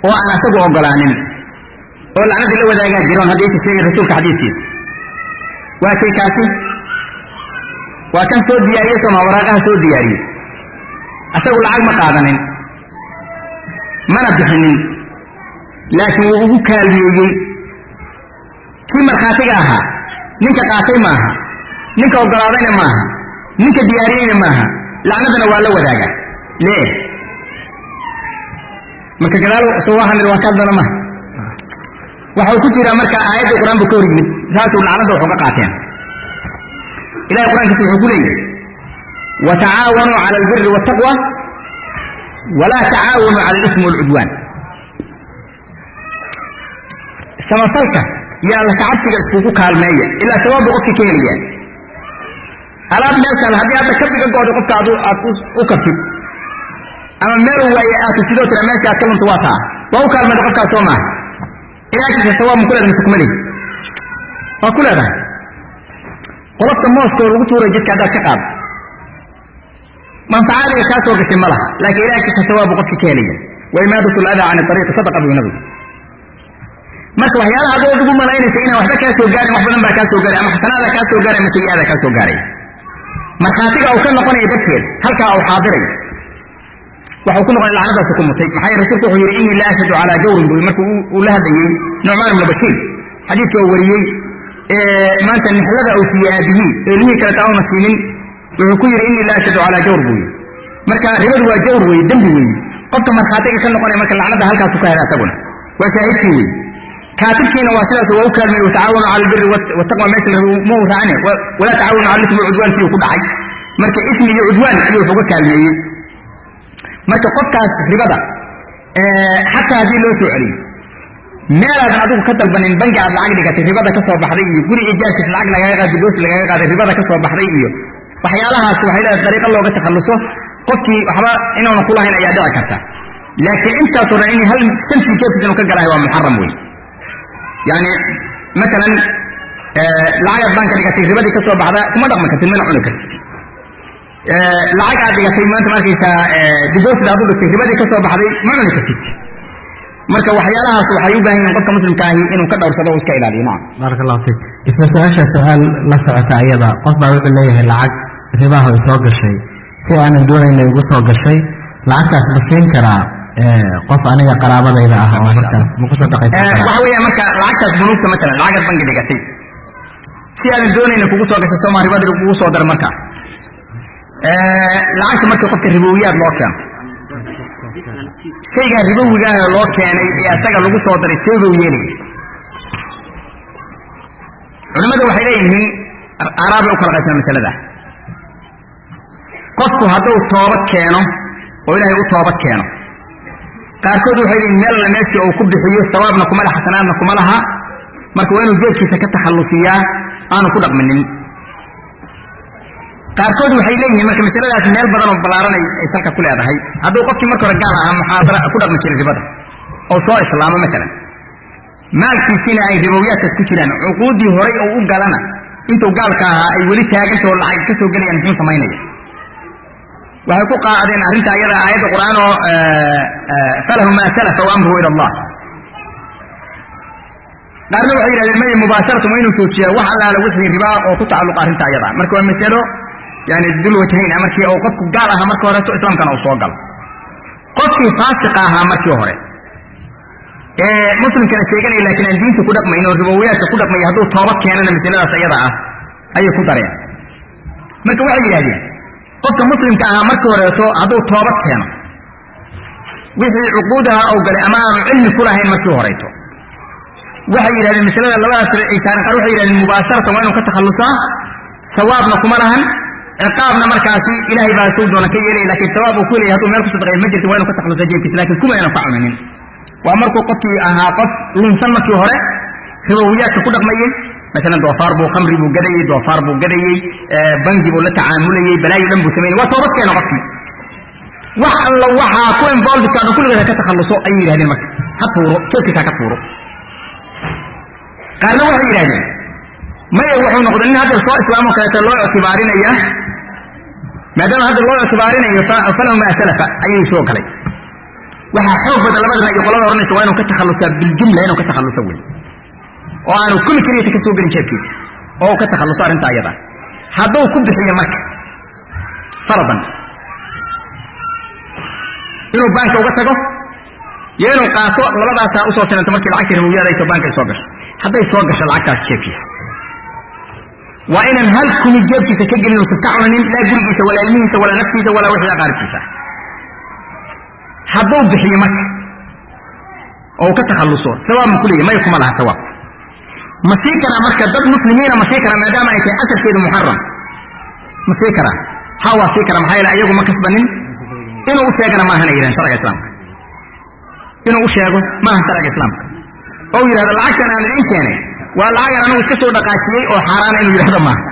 Speaker 1: oo aan asagu ogolaanin oo lacnadii la wadaagaa jiroon haddii sheegay rasuulka xadiiskiisa waa kay kaasi waa kan soo diyaariyey soma waraaqaha soo diyaariyey asagu lacag ma qaadanin mana bixinin laakiin wuu ugu kaalmeeyey kii markhaatiga ahaa ninka qaatay maaha ninka ogolaadayna maaha ninka diyaariyeyna maaha lacnadana waa la wadaagaa lee marka gadaal soo waxaan waa ka dana maaha waxa uu ku jiraa marka aayadda qur-aanka ka hor yimid saasuu lacnada wuxuu ka qaateen ilahay qur-aankiisa wuxuu ku leeyahay watacaawanuu cala albiri waataqwa walaa tacaawanuu cala alismi waalcudwaan samafalka iyo alla kacabsiga iskugu kaalmeeya ilaa sawaabbu qofkii ka helaya alaab meeshaan haddii hadda ka dhiga gooda qofka aad u kartid ama meel waaye aad sidoo tira meesha aad ka lunto waa taa waa u kaalmeeda qofkaas soo maaha ilaagtiisa sawaab ma ku leedahay mise kuma leeyi waa ku leedahay qolofta mooskoo lagu tuuray jidka haddaad ka qaado manfacaadiga kaa soo gashay ma laha laakiin ilaagtiisa sawaabbu qofkii ka helaya wa imaadatu ladaa can ariiqi sadaqa buu nabigu marka waxyaalaha adoo ugu malaynaysa inaan waxba kaa soo gaarin wax badan baa kaa soo gaaray ama xasanaada kaa soo gaaray ama sayi-aada kaa soo gaaray markhaatiga uu ka noqonaya darteed halkaa uu xaadiray waxuu ku noqonay lacnadaasi ku mutay maxaa yeele rasuulku wuxuu yidhi innii la ashhadu calaa jawrin buu markuu uu la hadlayey nucmaan ibnu bashiir xadiidka uu wariyey maanta nixlada uu siiyey aabihii eelmihii kaleta auna siinin wuxuu ku yidhi innii la ashhadu calaa jawr buu yidhi marka ribadu waa jawr weeye dembi weeye qofka markhaatiga ka noqonaya marka lacnada halkaasu ka hela asaguna waa shaahidkii weeye kaatibkiina waa sidaas waa u kaalmeeyey watacaawanu cala albiri wataqwa meesha ma uu raacine walaa tacaawanu cala ismi wacudwaan kii uu ku dhacay marka ismi iyo cudwaan ayuu wax uga kaalmeeyey marka qofkaas ribada xataa haddii loo soo celiyo meelaadan adigu ka dalbanin bangi aad lacag dhigatay ribada ka soo baxday iyo guri ijaarkiis lacag lagaga qaaday boos lagaga qaaday ribada ka soo baxday iyo waxyaalahaas waxay leedahay dariiqo looga takhalluso qofkii waxba inuuna ku lahayn ayaa dhici karta laakiin intaasoo dhan in hal santii jeefkiis inuu ka galahay waa muxaram wey yani maalan lacagaad baanka dhigatay ribadii ka soo baxda kuma dhaqmi kartid mana cuni kartid lacag aad dhigatay maanta markaysaa deposit aad u dhigtay ribadii ka soo baxday ma cuni kartid marka waxyaalahaas waxay u baahan yihiin qofka muslimka ahi inuu ka dhowrsado oo iska ilaaliyo nacam
Speaker 3: baaraka allahu fiik isla su-aasha su-aal la socota ayada qof baa wuxuu leeyahay lacag ribaha ay soo gashay si aanan doonayna igu soo gashay lacagtaas ma siin karaa qof aniga qaraabadayda ah oo markaas ma ku sadaqaysan karaa
Speaker 1: waxa weeyaan marka lacagtaas bunuugta maalan lacagaad bangi dhigatay si aanan doonayna kugu soo gashay sooma ribada kugu soo dar marka lacagta marka qofka ribowiyaad loo keeno shaygaa ribowigaah loo keenay ee asaga lagu soo daray seebuu yeelaya culimmadu waxay leeyihiin aaraabay u kala qaybsan masalada qofku hadduu toobad keeno oo ilaahay u toobad keeno qaarkood waxay leeyihin meel alla meeshii uu ku bixiyo sawaabna kuma laha xasanaadna kuma laha marka waa inuu jeedkiisa ka takhallusiyaa aanu ku dhaqminin qaarkood waxay leeyihiin marka masaladaas meel badan oo ballaaranay ay salka ku leedahay hadduu qofkii marka hore gaal ahaa muxaadara ku dhaqmi jiray ribada oo soo islaamo maalan maalkiisina ay ribowiyaadkaas ku jiraan cuquuddii horay oo u galana intuu gaalka ahaa ay weli taagantao lacag ka soo gelayaan muxuu samaynaya waxay ku qaadeen arrinta ayada aayadda qur'aan oo falahu maa salafa wa amruhu ila allah qaarna waxay yidhahdeen maya mubaasharatu ma inuu joojiyaa wax allaala wixii ribaa oo ku tacalluqa arrinta ayada marka waa masalo yani dul wajhayn markii uu qofku gaal ahaa markii horeeto islaamkana uu soo galo qofkii faasiqa ahaa markii hore ee muslimkana sheeganaya laakiin aan diinta ku dhaqmayn oo ribowiyaadka ku dhaqmaya hadduu toobad keenana masaladaas ayada ah ayay ku dareen marka waxay yidhahdeen qofka muslimka ahaa markii horeeto hadduu toobad keeno wixii cuquudaha ou galay ama aanu cilmi ku lahayn markii horeyto waxay yidhahdeen masalada labadaas ay saaran qaar waxay yidhahdeen mubaasharatan waa inuu ka takhallusaa sawaabna kuma lahan ciqaabna markaasi ilaahay baa suu doona ka yeelaya laakiin sawaab uu ku leeyahay hadduu meel ku sadaqeeyo ma jirto waa inuu ka takhallusaa jeebkiisa laakiin kuma aynan ka cuninin waa markuu qofkii ahaa qof lunsan markii hore ribowiyaadka ku dhaqmayey maalan doofaar buu khamri buu gadayey doofaar buu gadayey bangi buu la tacaamulayey balaayo dhan buu samaynay waa toobad keena qofkii wax alla waxaa ku involvedkaanu kulligeed ha ka takhalluso ayay yidhahdeen marka ha tuuro jeebkiisa ha ka tuuro qaarna waxay yidhahdeen maya wuxuu noqday nin hadda soo islaamoo kaleeto loo ictibaarinaya maadaama hadda loo ictibaarinayo falahu maa salafa ayay soo galay waxa xoog badan labada ra'yi qolada oranaysa waa inuu ka takhalusaa biljumla inuu ka takhaluso weey oo aanu kulli kaliya ka soo gelin jeebkiisa oo ka takhaluso arinta ayada hadduu ku bixiyo marka faradan inuu banka uga tago iyo inuu qaato labadaas u soo sanata markii lacagta ribowiyaad ay banka soo gasho hadday soo gasho lacagtaas jeebkiisa waa inaan hal kumi jeebkiisa ka gelin uusan ka cunin laa gurigiisa walaa ilmihiisa walaa naftiisa walaa wixii aqaarkiisa hadduu bixiyo marka oo ka takhaluso sawaab ma kuleeyahay may kuma laha sawaab ma sii karaa marka dad muslimiina ma sii karaa maadaama ay tahay asalkeedu muxaram ma sii karaa hawa sii karaa maxaa yeelay ayagu ma kasbanin inuu u sheegana maahan ay yidhahan sharciga islaamka inuu u sheego maahan sharciga islaamka oo yidhahdo lacagtan aan idiin keenay waa lacag aan anigu iska soo dhaqaajiyey oo xaaraana inuu yidhahdo maaha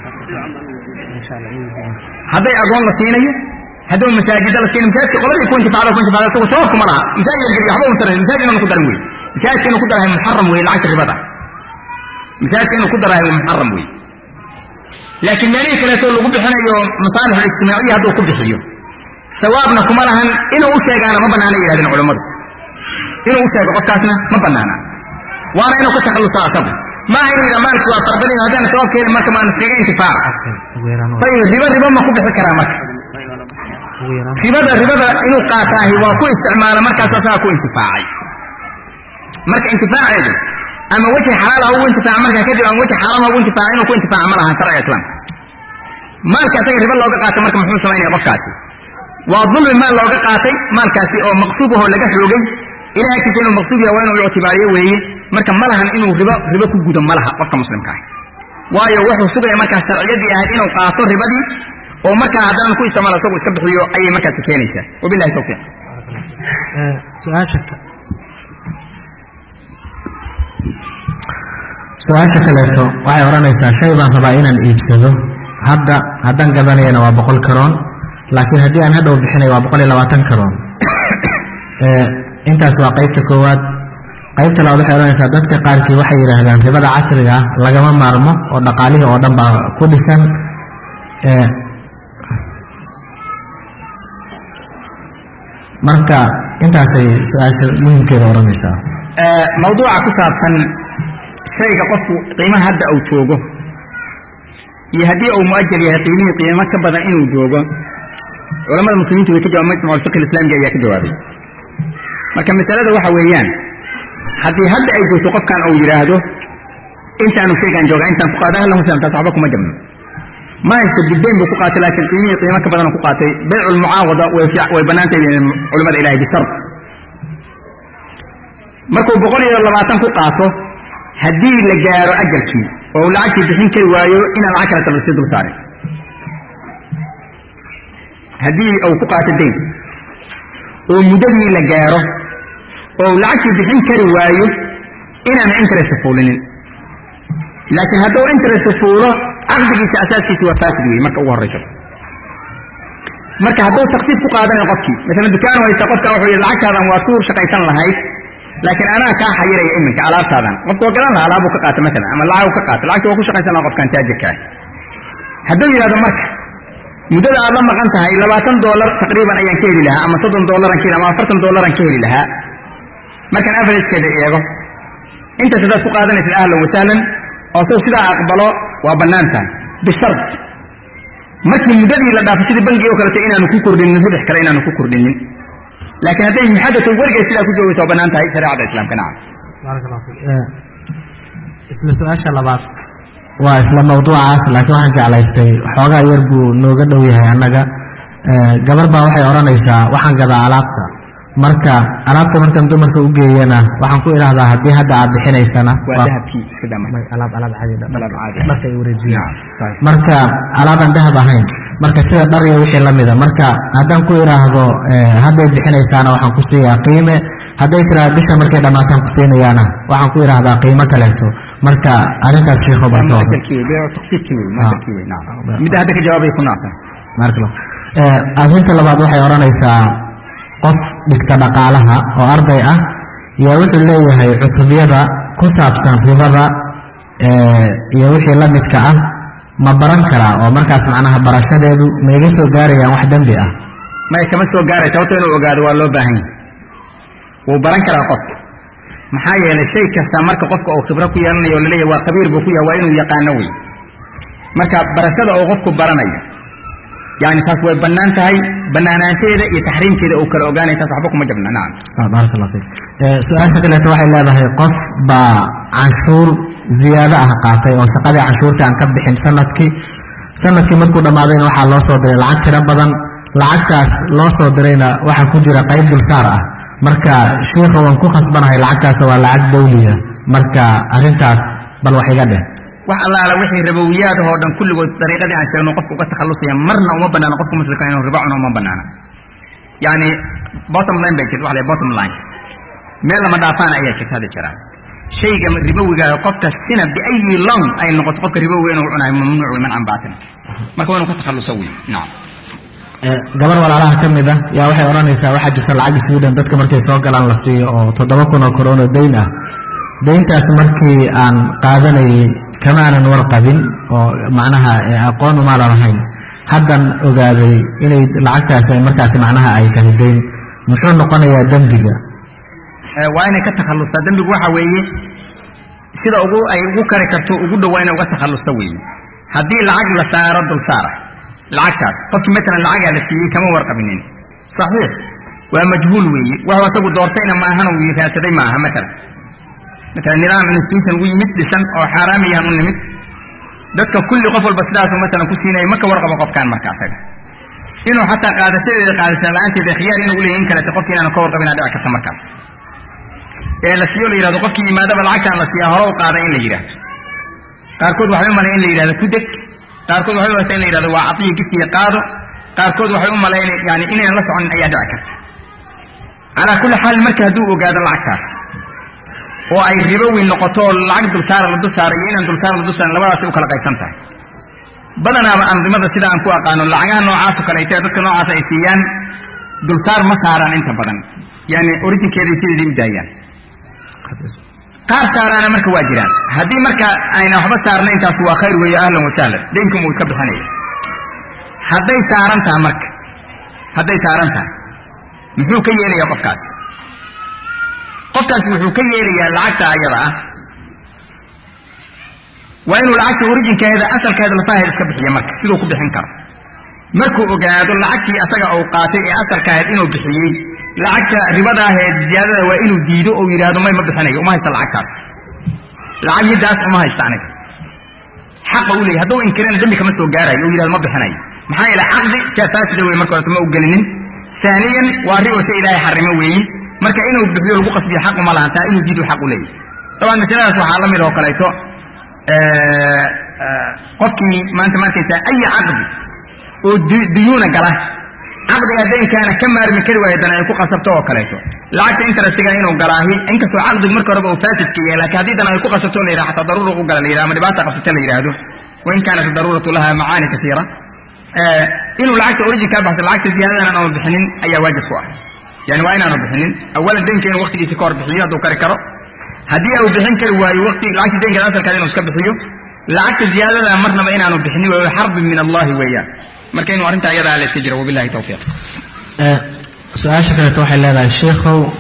Speaker 1: hadday agoon la siinayo hadduu masaajida la siinayo masaajidka qoladii ku intifaacdo isagu sabab kuma laha masaajid geliyo waxba un taray masaajid inuu ku daran wey masaajidka inuu ku darahay muxaram wey lacagta ribada masaajidka inuu ku darahay muxaram wey laakiin meelihii kaleetoo lagu bixinayo masaalix ijtimaaciya hadduu ku bixiyo sawaabna kuma lahan inuu u sheegaana ma bannaana yidhahdeen culammadu inuu u sheego qofkaasna ma bannaana waana inuu ka takhalluso asagu maaha inuu yidhaa maalki waa farbadin haddaan sabab keenin marka maan iskaga intifaaca ayib ribo ma ku bixi karaa marka ribada inuu qaataahi waa ku isticmaala markaas asagaa ku intifaacay marka intifaaceedu ama wajhi xalaal ha ugu intifaaca markaa kadib ama wajhi xaraam ha ugu intifaaca inuu ku intifaaca ma lahan sharciga islaamka maalka asaga ribo looga qaatay marka muxuu samaynaya qofkaasi waa dulmi maal looga qaatay maalkaasi oo maqsuubahoo laga xoogay ilahay agtiisa inuu maqsuub yahay waa inuu ictibaariyo weeye marka ma lahan inuu ribo ku gudo ma laha qofka muslimka ah waayo wuxuu sugaya markaa sharciyadii ahayd inuu qaato ribadii oo markaa haddana ku isticmaalo isagu iska bixiyo ayay markaasi keenaysaa wabillahi tawfiiq
Speaker 3: su-aasha kaleeto waxay odhanaysaa shay baan rabaa inaan iibsado haddaan gadanayana waa 100 karoon laakiin haddii aan hadhow bixinay waa 120 karoon intaas waa qaybta koowaad qaybta labaad waxay odhanaysaa dadka qaarkii waxay yidhaahdaan ribada casriga ah lagama maarmo oo dhaqaalihii oo dhan baa ku dhisan marka intaasay su-aasha muhimkeeda odhanaysaa
Speaker 1: mawduuca ku saabsan shayga qofku qiimaha hadda uu joogo iyo haddii uu muajal yahay qiimihii qiimo ka badan inuu joogo culamada muslimiintu way ka jawaab majmuc alfiqh alislaamiga ayaa ka jawaabay marka masalada waxa weeyaan haddii hadda ay joogto qofkan uu yidhaahdo intaanu shaygaan joogaa intaan ku qaada lahu salam taas waxba kuma jabno ma haysto bidayn buu ku qaatay laakiin qiimihii qiimo ka badan ku qaatay baycu lmucaawada way bannaantahay culamada ilahay bishart markuu 120 ku qaato haddii la gaaro ajalkii oo lacagtii bixin kari waayo inaan lacag kale lasii dul saarin haddii uu ku qaato dayn oo muddadii la gaaro oo lacagtii bixin kari waayo inaan interest fuulinin laakiin hadduu interest fuulo caqdigiisa asaaskiisa waa faasid weeye marka ugu horreyso marka hadduu taqsiid ku qaadanayo qofkii masalan dukaan haysta qofka wuxuu yidhi lacagtaadan waa ku shaqaysan lahayd laakiin anaa kaa xayiraya iminka alaabtaadan qofka waa gadan laha alaabuu ka qaata masalan ama lacag ka qaata lacagta waa ku shaqaysan laha qofkaan taajirka ah hadduu yidhahdo marka muddada aad la maqan tahay $20 taqriiban ayaan ka heli lahaa ama $30 aan ka heli ama $40 aan ka heli lahaa markaan averagekeeda eego intaas haddaad ku qaadanaysid ahlan wasahlan oo isagu sidaa aqbalo waa bannaan tahay bishart markii muddadii la dhaafo sidii bangiga oo kaleto inaanu ku kordhinin ribix kale inaanu ku kordhinin laakiin hadday muxadatu weligeed sidaa ku joogayso waa bannaan tahay shareecada islaamka nacam
Speaker 3: baarak allah fiik isla su-aasha labaad waa isla mawduucaas laakiin waxaan jeclaystay xoogaa yar buu nooga dhow yahay annaga gabar baa waxay odhanaysaa waxaan gadaa alaabta marka alaabta markaan dumarka u geeyana waxaan ku idhaahdaa haddii hadda aad bixinaysana dharka ay wareejiyaan marka alaabaan dahab ahayn marka sida dhar iyo wixii lamida marka haddaan ku idhaahdo hadday bixinaysaana waxaan ku siiyaa qiime hadday tiraa bisha markay dhammaataan ku siinayaana waxaan ku idhaahdaa qiimo kaleeto marka arrintaas sheekho
Speaker 1: midda hadda ka jawaabay ku naaqsan
Speaker 3: arrinta labaad waxay odhanaysaa qof dhigta dhaqaalaha oo arday ah yaa wuxuu leeyahay cutubiyada ku saabsan ribada iyo wixii la midka ah ma baran karaa oo markaas macnaha barashadeedu ma iga soo gaarayaan wax dembi ah
Speaker 1: maya kama soo gaaraysa horta inuu ogaado waa loo baahan yahay وبران كرا قفك محايا لشيء كستمرك قفك أو خبرك يلني ولا ليه وخبير بكويا وإنه يقانوي مركا برشاد أو قفك براني يعني تسوي بنان تهي بنانا شيء يتحريم كده أو كالأوغاني تصحبكم مجبنا. نعم
Speaker 3: بارك الله فيك. سؤال شكل توحي الله هي قف بعشور زيادة قاطع وسقط عشور كان كبحين سنتك مركو دمادين وحا الله صدر العك ربضا العكاس الله صدرينا وحا كجرى قيد السارة مركا شيخ وانكو خصبنا هي العكاس والعك دولية مركا أرنتاس بل وحي قده
Speaker 1: وحالله على وحي ربويات هو دم كل طريقة دي عشان نقفك وتخلصيا مرنا وما بنانا نقفك مثل كانوا ربعنا وما بنانا يعني bottom line بيكت وحالي bottom line ميلا لما دافعنا أي كت هذا الشرع شيء ربوي قال قفك السنة بأي لون أي نقطة قفك ربوي ونوعنا ممنوع من عن باطن ما كنا نقطة تخلصوي. نعم
Speaker 3: gabar walaalaha kamid ah yaa waxay oranaysaa waxa jirta lacag Sweden dadka markay soo galaan la siiyo oo 7,000 oo corona deyn ah deyntaas markii aan qaadanay kama aanan warqabin oo macnaha aqoon uma lahayn haddan ogaaday inay lacagtaas ay markaas macnaha ay tahay deyn muxuu noqonayaa dambiga
Speaker 1: waa inay ka takhalusta dambigu waxa weeye sida ay ugu kari karto ugu dhawaana uga takhalusta weeye haddii lacag la saaro dul saara lacagtaas qofkii مثلا lacag la siiyay kama warqabinin صحيح waa majhuul weeye waxa asagu doortayna ma ahan uu yiraahday ma aha مثلا nidaam institution uu yimid dhisan oo xaraamiyan u nimid dadka kulli qof walba sidaas مثلا ku siinay marka warqabo qofkan markaas inuu xataa qaadashada la'aanteeda khiyaar inuu leeyahay kala qofkii inaan ka warqabin aad ka markaas la siiyo la yiraahdo qofkii yimaadaba lacagtan la siiyo hore u qaaday in la yiraahdo qaarkood waxay u maleeyeen in la yiraahdo ku deg qaarkood waxay u wataan in la yiraahdo waa atiye giftiga qaado qaarkood waxay u maleeyeen yani inay la socon ayaa dhici karta ala kulli xaal marka haduu ogaado lacagtaas oo ay ribowi noqoto lacag dul saar la dul saaray inaan dul saar la dul saaray labadaas u kala qaybsan tahay badanaaba andimada sida aan ku aqaano lacagaha noocaas kale ay tahay dadka noocaas ay siiyaan dul saar ma saaraan inta badan yani originkeeda sidii u daayaan qaar saarana marka waa jiraan haddii marka ayna waxba saarna intaas waa khayr weeye ahlan wa sahlan deynkum uu iska bixinay hadday saarantaa marka hadday saarantaa muxuu ka yeelayaa qofkaas wuxuu ka yeelayaa lacagta ayada ah waa inuu lacagta originkeeda asalkeeda la faa'iido iska bixiyo marka sidoo ku bixin karo markuu ogaado lacagtii asaga uu qaatay ee asalkeeda inuu bixiyay lacagta ribada ah ee ziyaadada waa inuu diido oo yiraahdo ma bixinayo uma haysta lacagtaas lacagtaas uma haysta aniga xaq u leeyahay haduu inkiran dambi kama soo gaarayo oo yiraahdo ma bixinayo maxaa ila aqdi ka faasida way marka ma u galinin ثانيا واريو شيء لا يحرمه وي marka inuu bixiyo lagu qasbiyo xaq uma lahan taa inuu diido xaq u leeyahay طبعا misaladaas waxa la mid oo kaleeto qofkii maanta markaysa ay aqdi oo diyuuna gala aqdiga deynkaana ka maarmi kari waaydan ay ku qasabto oo kaleeto lacagta interestiga inuu galaahi inkastoo aqdigu marka hore uu faasidka yahay laakiin hadii dan ay ku qasabto la yiraahdo daruuro u gala la yiraahdo ma dhibaata qabta la yiraahdo وإن كانت الضرورة لها معاني كثيرة إنه العكس أوريجي كابحث العكس زيادة أنا بحنين أي واجب فوق يعني وين أنا بحنين أولا دين كان وقت يسكر بحية دو كركرة هدي أو بحين كل واي وقت العكس دين كان أصل كذا نسكب بحية العكس زيادة مرنا بين أنا بحنين وحرب من الله وياه مركين وأنت أيضا على السجر وبالله توفيق.
Speaker 3: سؤال شكرا توحي لنا الشيخ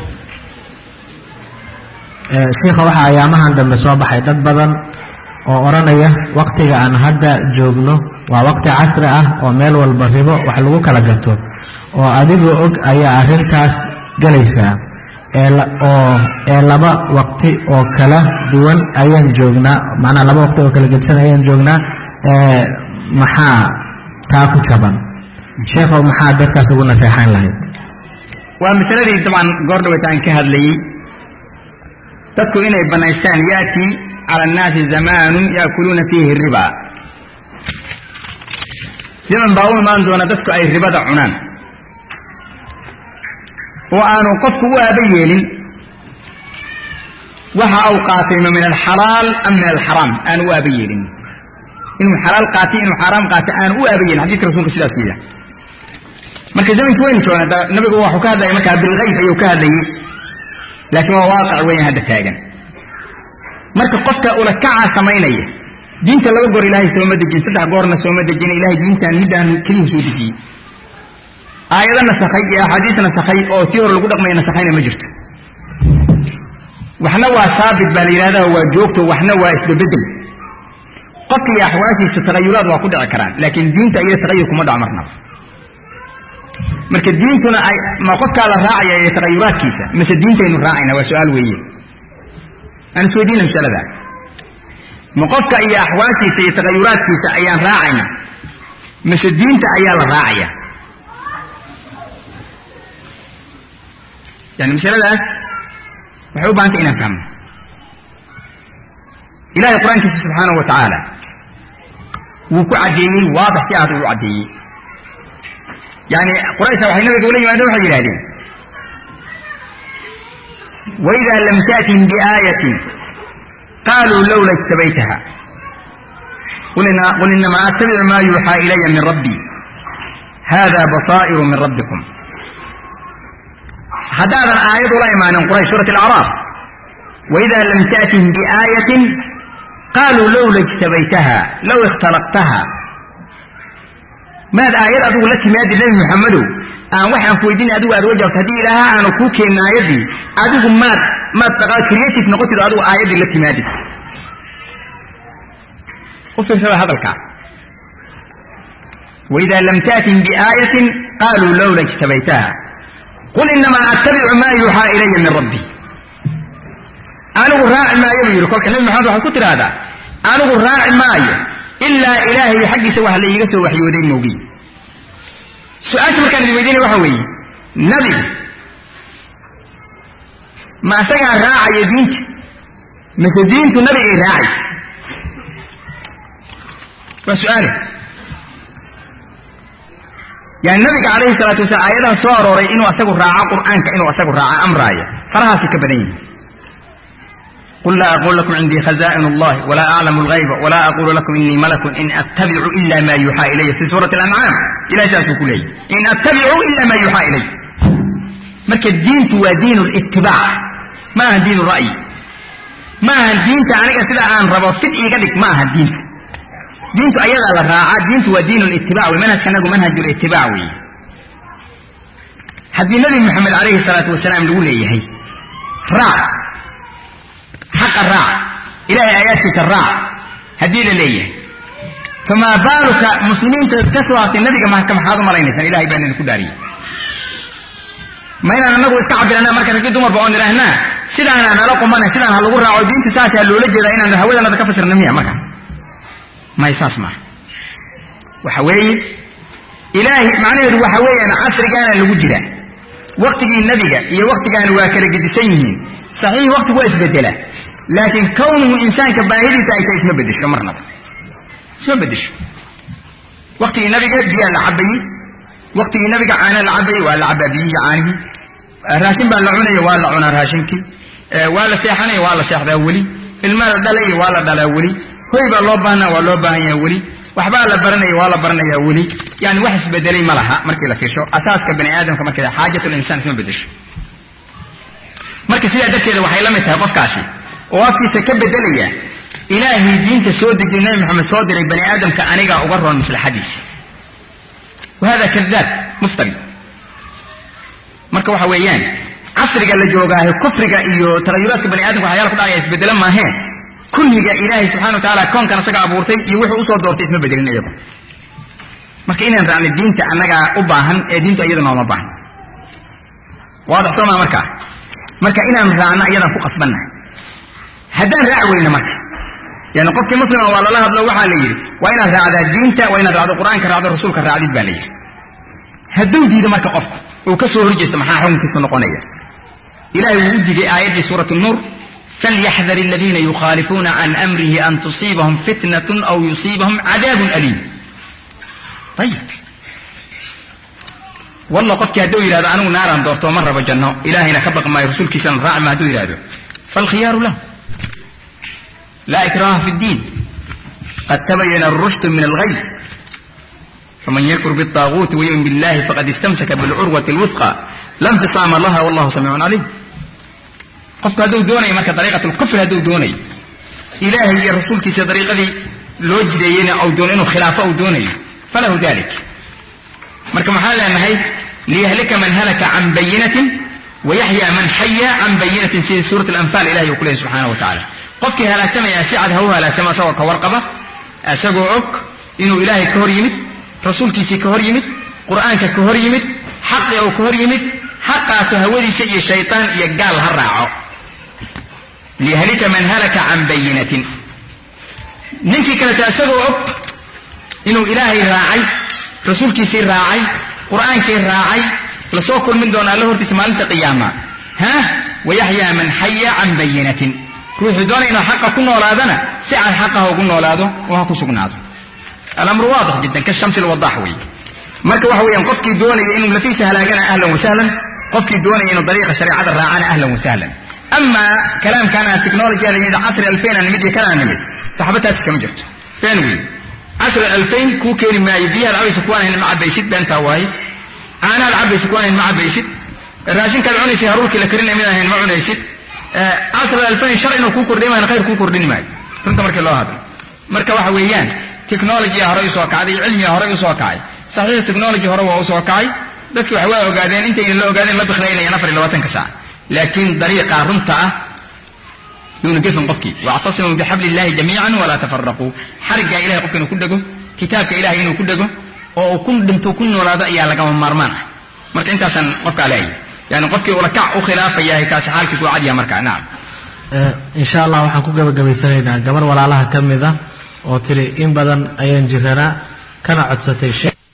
Speaker 3: waxaa ayaamahan dambe soo baxay dad badan oo oranaya waqtiga aan hadda joogno waa waqti casri ah oo meel walba ribo wax lagu kala gato oo adigu og ayaa arintaas galaysa ee laba waqti oo kala duwan ayaan joognaa macnaa laba waqti oo kala gedsan ayaan joognaa maxaa taa ku jaban sheekhow maxaa dadkaas ugu naseexayn lahayd
Speaker 1: waa masaladii dabcan goor dhaweetaan ka hadlayay dadku inay banaystaan yaati على الناس زمان يأكلون فيه الربا زمن باون ما عندنا تسكو أي ربا دعنان وأنا قفك وأبيلين وها أو قاتل من الحلال أم من الحرام أنا وأبيلين إنه حلال قاتل إنه حرام قاتل أنا وأبيلين حديث رسول الله صلى الله عليه وسلم مركز زمن وين كنا النبي هو حكاها مركز بالغيب أيوه كهذا لكن هو واقع وين هذا تاجن marka qofka ula kaca sameynaya diinta laga gor ilaahay soo madajin saddex goorna soo madajin ilaahay diintan midaan kaliya soo dejiyay aayadana saxay iyo xadiisna saxay oo si hor lagu dhaqmayna saxayna ma jirto waxna waa saabit baa la yidhahdaa waa joogto waxna waa isbedel qofka iyo axwaashiisa tagayuraad waa ku dhici karaan laakiin diinta iyada tagayur kuma dhaco marnaba marka diintuna ay ma qofkaa la raacaya iyo tagayuraadkiisa mise diintaynu raacayna waa su-aal weeye aan isweydiina masalada ma qofka iyo axwaashiisa iyo tagayuraadkiisa ayaan raacayna mise diinta ayaa la raacaya yani masaladaas waxay u baahantay inaan fahmo ilahay qur-aankiisa subxaanahu wa tacaala wuu ku caddeeyey waadax si aad ugu caddeeyey yani quraysha waxay nabiga ula yimaadeen waxay yidhahdeen waidaa lam ta'tin biaayatin qaaluu lawla ijtabaytaha qul inamaa attabicu maa yuuxaa ilaya min rabbii hada basaa'iru min rabbikum haddaadan aayad ula imaanin quraysh suurat alacraaf waidaa lam ta'tin biaayatin qaaluu lawla ijtabaytaha low ikhtalaqtaha maad aayad adigu la timaadi nebi maxamedow aan waxaan ku weydiin adigu aad uga jawaabto haddii ilaaha aanu kuu keenin aayaddii adigu maad creative noqotid adigu aayaddii la timaadid u fiirsada hadalkaa waidaa lam ta'tin biaayatin qaaluu lawla ijtabaytaha qul inamaa attabicu maa yuuxaa ilaya min rabbii anigu raaci maayo buu yidhi kolka nebi maxamed waxaad ku tidhaahdaa anigu raaci maayo ilaa ilaahay xaggiisa wax la iiga soo waxyooday moogiy su-aasha markaan idin weydiinaya waxa weeye nabigu ma asagaa raacaya diinta mise diintu nabigay raacaysa waa su-aale yani nabiga calayhi salaatu wasalaam aayadaha soo arooray inuu asagu raaco qur'aanka inuu asagu raaco amraaya farahaasi ka badan yihin قل لا أقول لكم عندي خزائن الله ولا أعلم الغيب ولا أقول لكم إني ملك إن أتبع إلا ما يوحى إلي في سورة الأنعام إلى جاءت كلي إن أتبع إلا ما يوحى إلي مرك الدين هو دين الاتباع ما هو دين الرأي ما هو الدين تعنيك سلا عن ربطت إيقادك ما هو الدين دين أيضا الراعة دين هو دين الاتباع ومنهج كان منهج الاتباع حد النبي محمد عليه الصلاة والسلام يقول هي راع حق الراع إلهي آياتك الراع هديل ليه فما بالك مسلمين تسوى النبي كما حاضر مرين إلهي بأننا كداري ما إنا نقول استعب لنا مركز كي دمر بأون رهنا سيدانا نلاقوا منا سيدانا هلقوا راعوا دين تساسي اللولجي لأينا نهوذا نتكفش النمية مكا ما يساس معه وحوي إلهي معنى وحوي أنا عصر كان الوجدة وقت النبي هي وقت كان واكل قدسين صحيح وقت هو اسبدله لكن كونه إنسان كباهدي تأتي اسمه بدش كمرنا اسمه بدش وقت النبي بيا العبي وقت النبي عانى العبي ولا عبابي عاني راشن بالعونة ولا عنا راشنكي ولا سيحني ولا سيح ذولي المال دلي ولا دلولي هو بالله بنا ولا بنا يولي وحبال برني ولا برنا يولي يعني وحس بدلي ملها مركي لك شو أساس كبني آدم كما كذا حاجة الإنسان اسمه بدش مركي سيدا دكتور وحيلمة تهقف كاشي وفي سكب دلية إلهي دين تسود الجنين محمد صادر بني آدم كأنيقا أقرر مثل الحديث وهذا كذاب مفتري مركا وحويان عصرك اللي جوغاه كفرك إيو تغيرات بني آدم وحيالك دعا يسبدل ما هي كل إلهي سبحانه وتعالى كون كان سقع بورتي يوحي أصول دورتي اسمه بدلين أيضا مركا إنا نرعن الدين تأنيقا أباهن دين تأيضا ما أباهن واضح سوما مركا إنا نرعن أيضا فوق أصبنا هدان رعوين مركا يعني قفك مسلم والله الله بلو وحا ليري وإن رعد الدين وإن رعد القرآن كرعد الرسول كرعد بالي هدو دي مركا قفك وكسو رجس محاهم كسو نقونية إلهي وجد آيات سورة النور فليحذر الذين يخالفون عن أمره أن تصيبهم فتنة أو يصيبهم عذاب أليم طيب والله قفك هدو إلى هذا أنه نارا دورته مرة بجنه إلهي نكبق ما يرسول كسان راع ما هدو إلى هذا فالخيار له لا إكراه في الدين قد تبين الرشد من الغي فمن يكفر بالطاغوت ويؤمن بالله فقد استمسك بالعروة الوثقى لا انفصام لها والله سميع عليم قفك هدو دوني مركا طريقة الكفر هدو دوني إلهي الرسول كيسي طريقة دي لوجدين أو دونين خلافة أو دوني فله ذلك مركا محالة أنهي ليهلك من هلك عن بينة
Speaker 2: ويحيى من حي عن بينة في سورة الأنفال إلهي وكله سبحانه وتعالى قفك هلاكتما يا سعد هو هلاكتما سوى كورقبة أساقوا عك إنه إلهي كهر يمد رسولك سي كهر يمد قرآنك كهر يمد حق أو كهر يمد حق تهودي سي الشيطان يقال هالرعو ليهلك من هلك عن بينة ننكي كانت أساقوا عك إنه إلهي راعي رسولك سي راعي قرآنك راعي لسوكل من دون الله تسمالة قيامة ويحيى من حي عن بينة روح دون إنه حقه كنا أولادنا سعى حقه كنا أولاده وهكو سقناته الأمر واضح جدا كالشمس الوضاحوي مركا وحويا قفكي دوني إنه لفي سهلاقنا أهلا وسهلا قفكي دوني إنه طريقة شريعة الراعانا أهلا وسهلا أما كلام كان التكنولوجيا اللي عصر 2000 أنا مدي كلام نمد صحبتها كم جرت فين وين عصر 2000 كوكيري ما يديها العبي سكوان هنا مع بيسيد بنتا واي أنا العبي سكوان هنا مع بيسيد الراجين كان عني سيهروك لكرنا منها هنا مع بيسيد عصر 2000 شرع إنه كوكور ديما أنا خير كوكور ديني ماي فهمت مركا الله هذا مركا وحويان تكنولوجيا هرأي سوكعي علمي هرأي سوكعي صحيح التكنولوجيا هرأي سوكعي بس وحواه وقاعدين أنت اللي قاعدين ما بخلينا ينفر إلا واتن كساعة لكن طريقة رمتة ينقف من قفكي واعتصموا بحبل الله جميعا ولا تفرقوا حرق إلهي قفك إنه كدقوا كتابك إلهي إنه كدقوا وكن دمتو كن ولا ضئي لك ومرمان مركا أنت عشان قفك عليه يعني قفك ولكع وخلاف إياه كاس حالك وعديها مركا نعم
Speaker 3: إن شاء الله waxaan ku gabagabaysanaynaa gabar walaalaha kamida oo tiri in badan ayaan jirana kana codsatay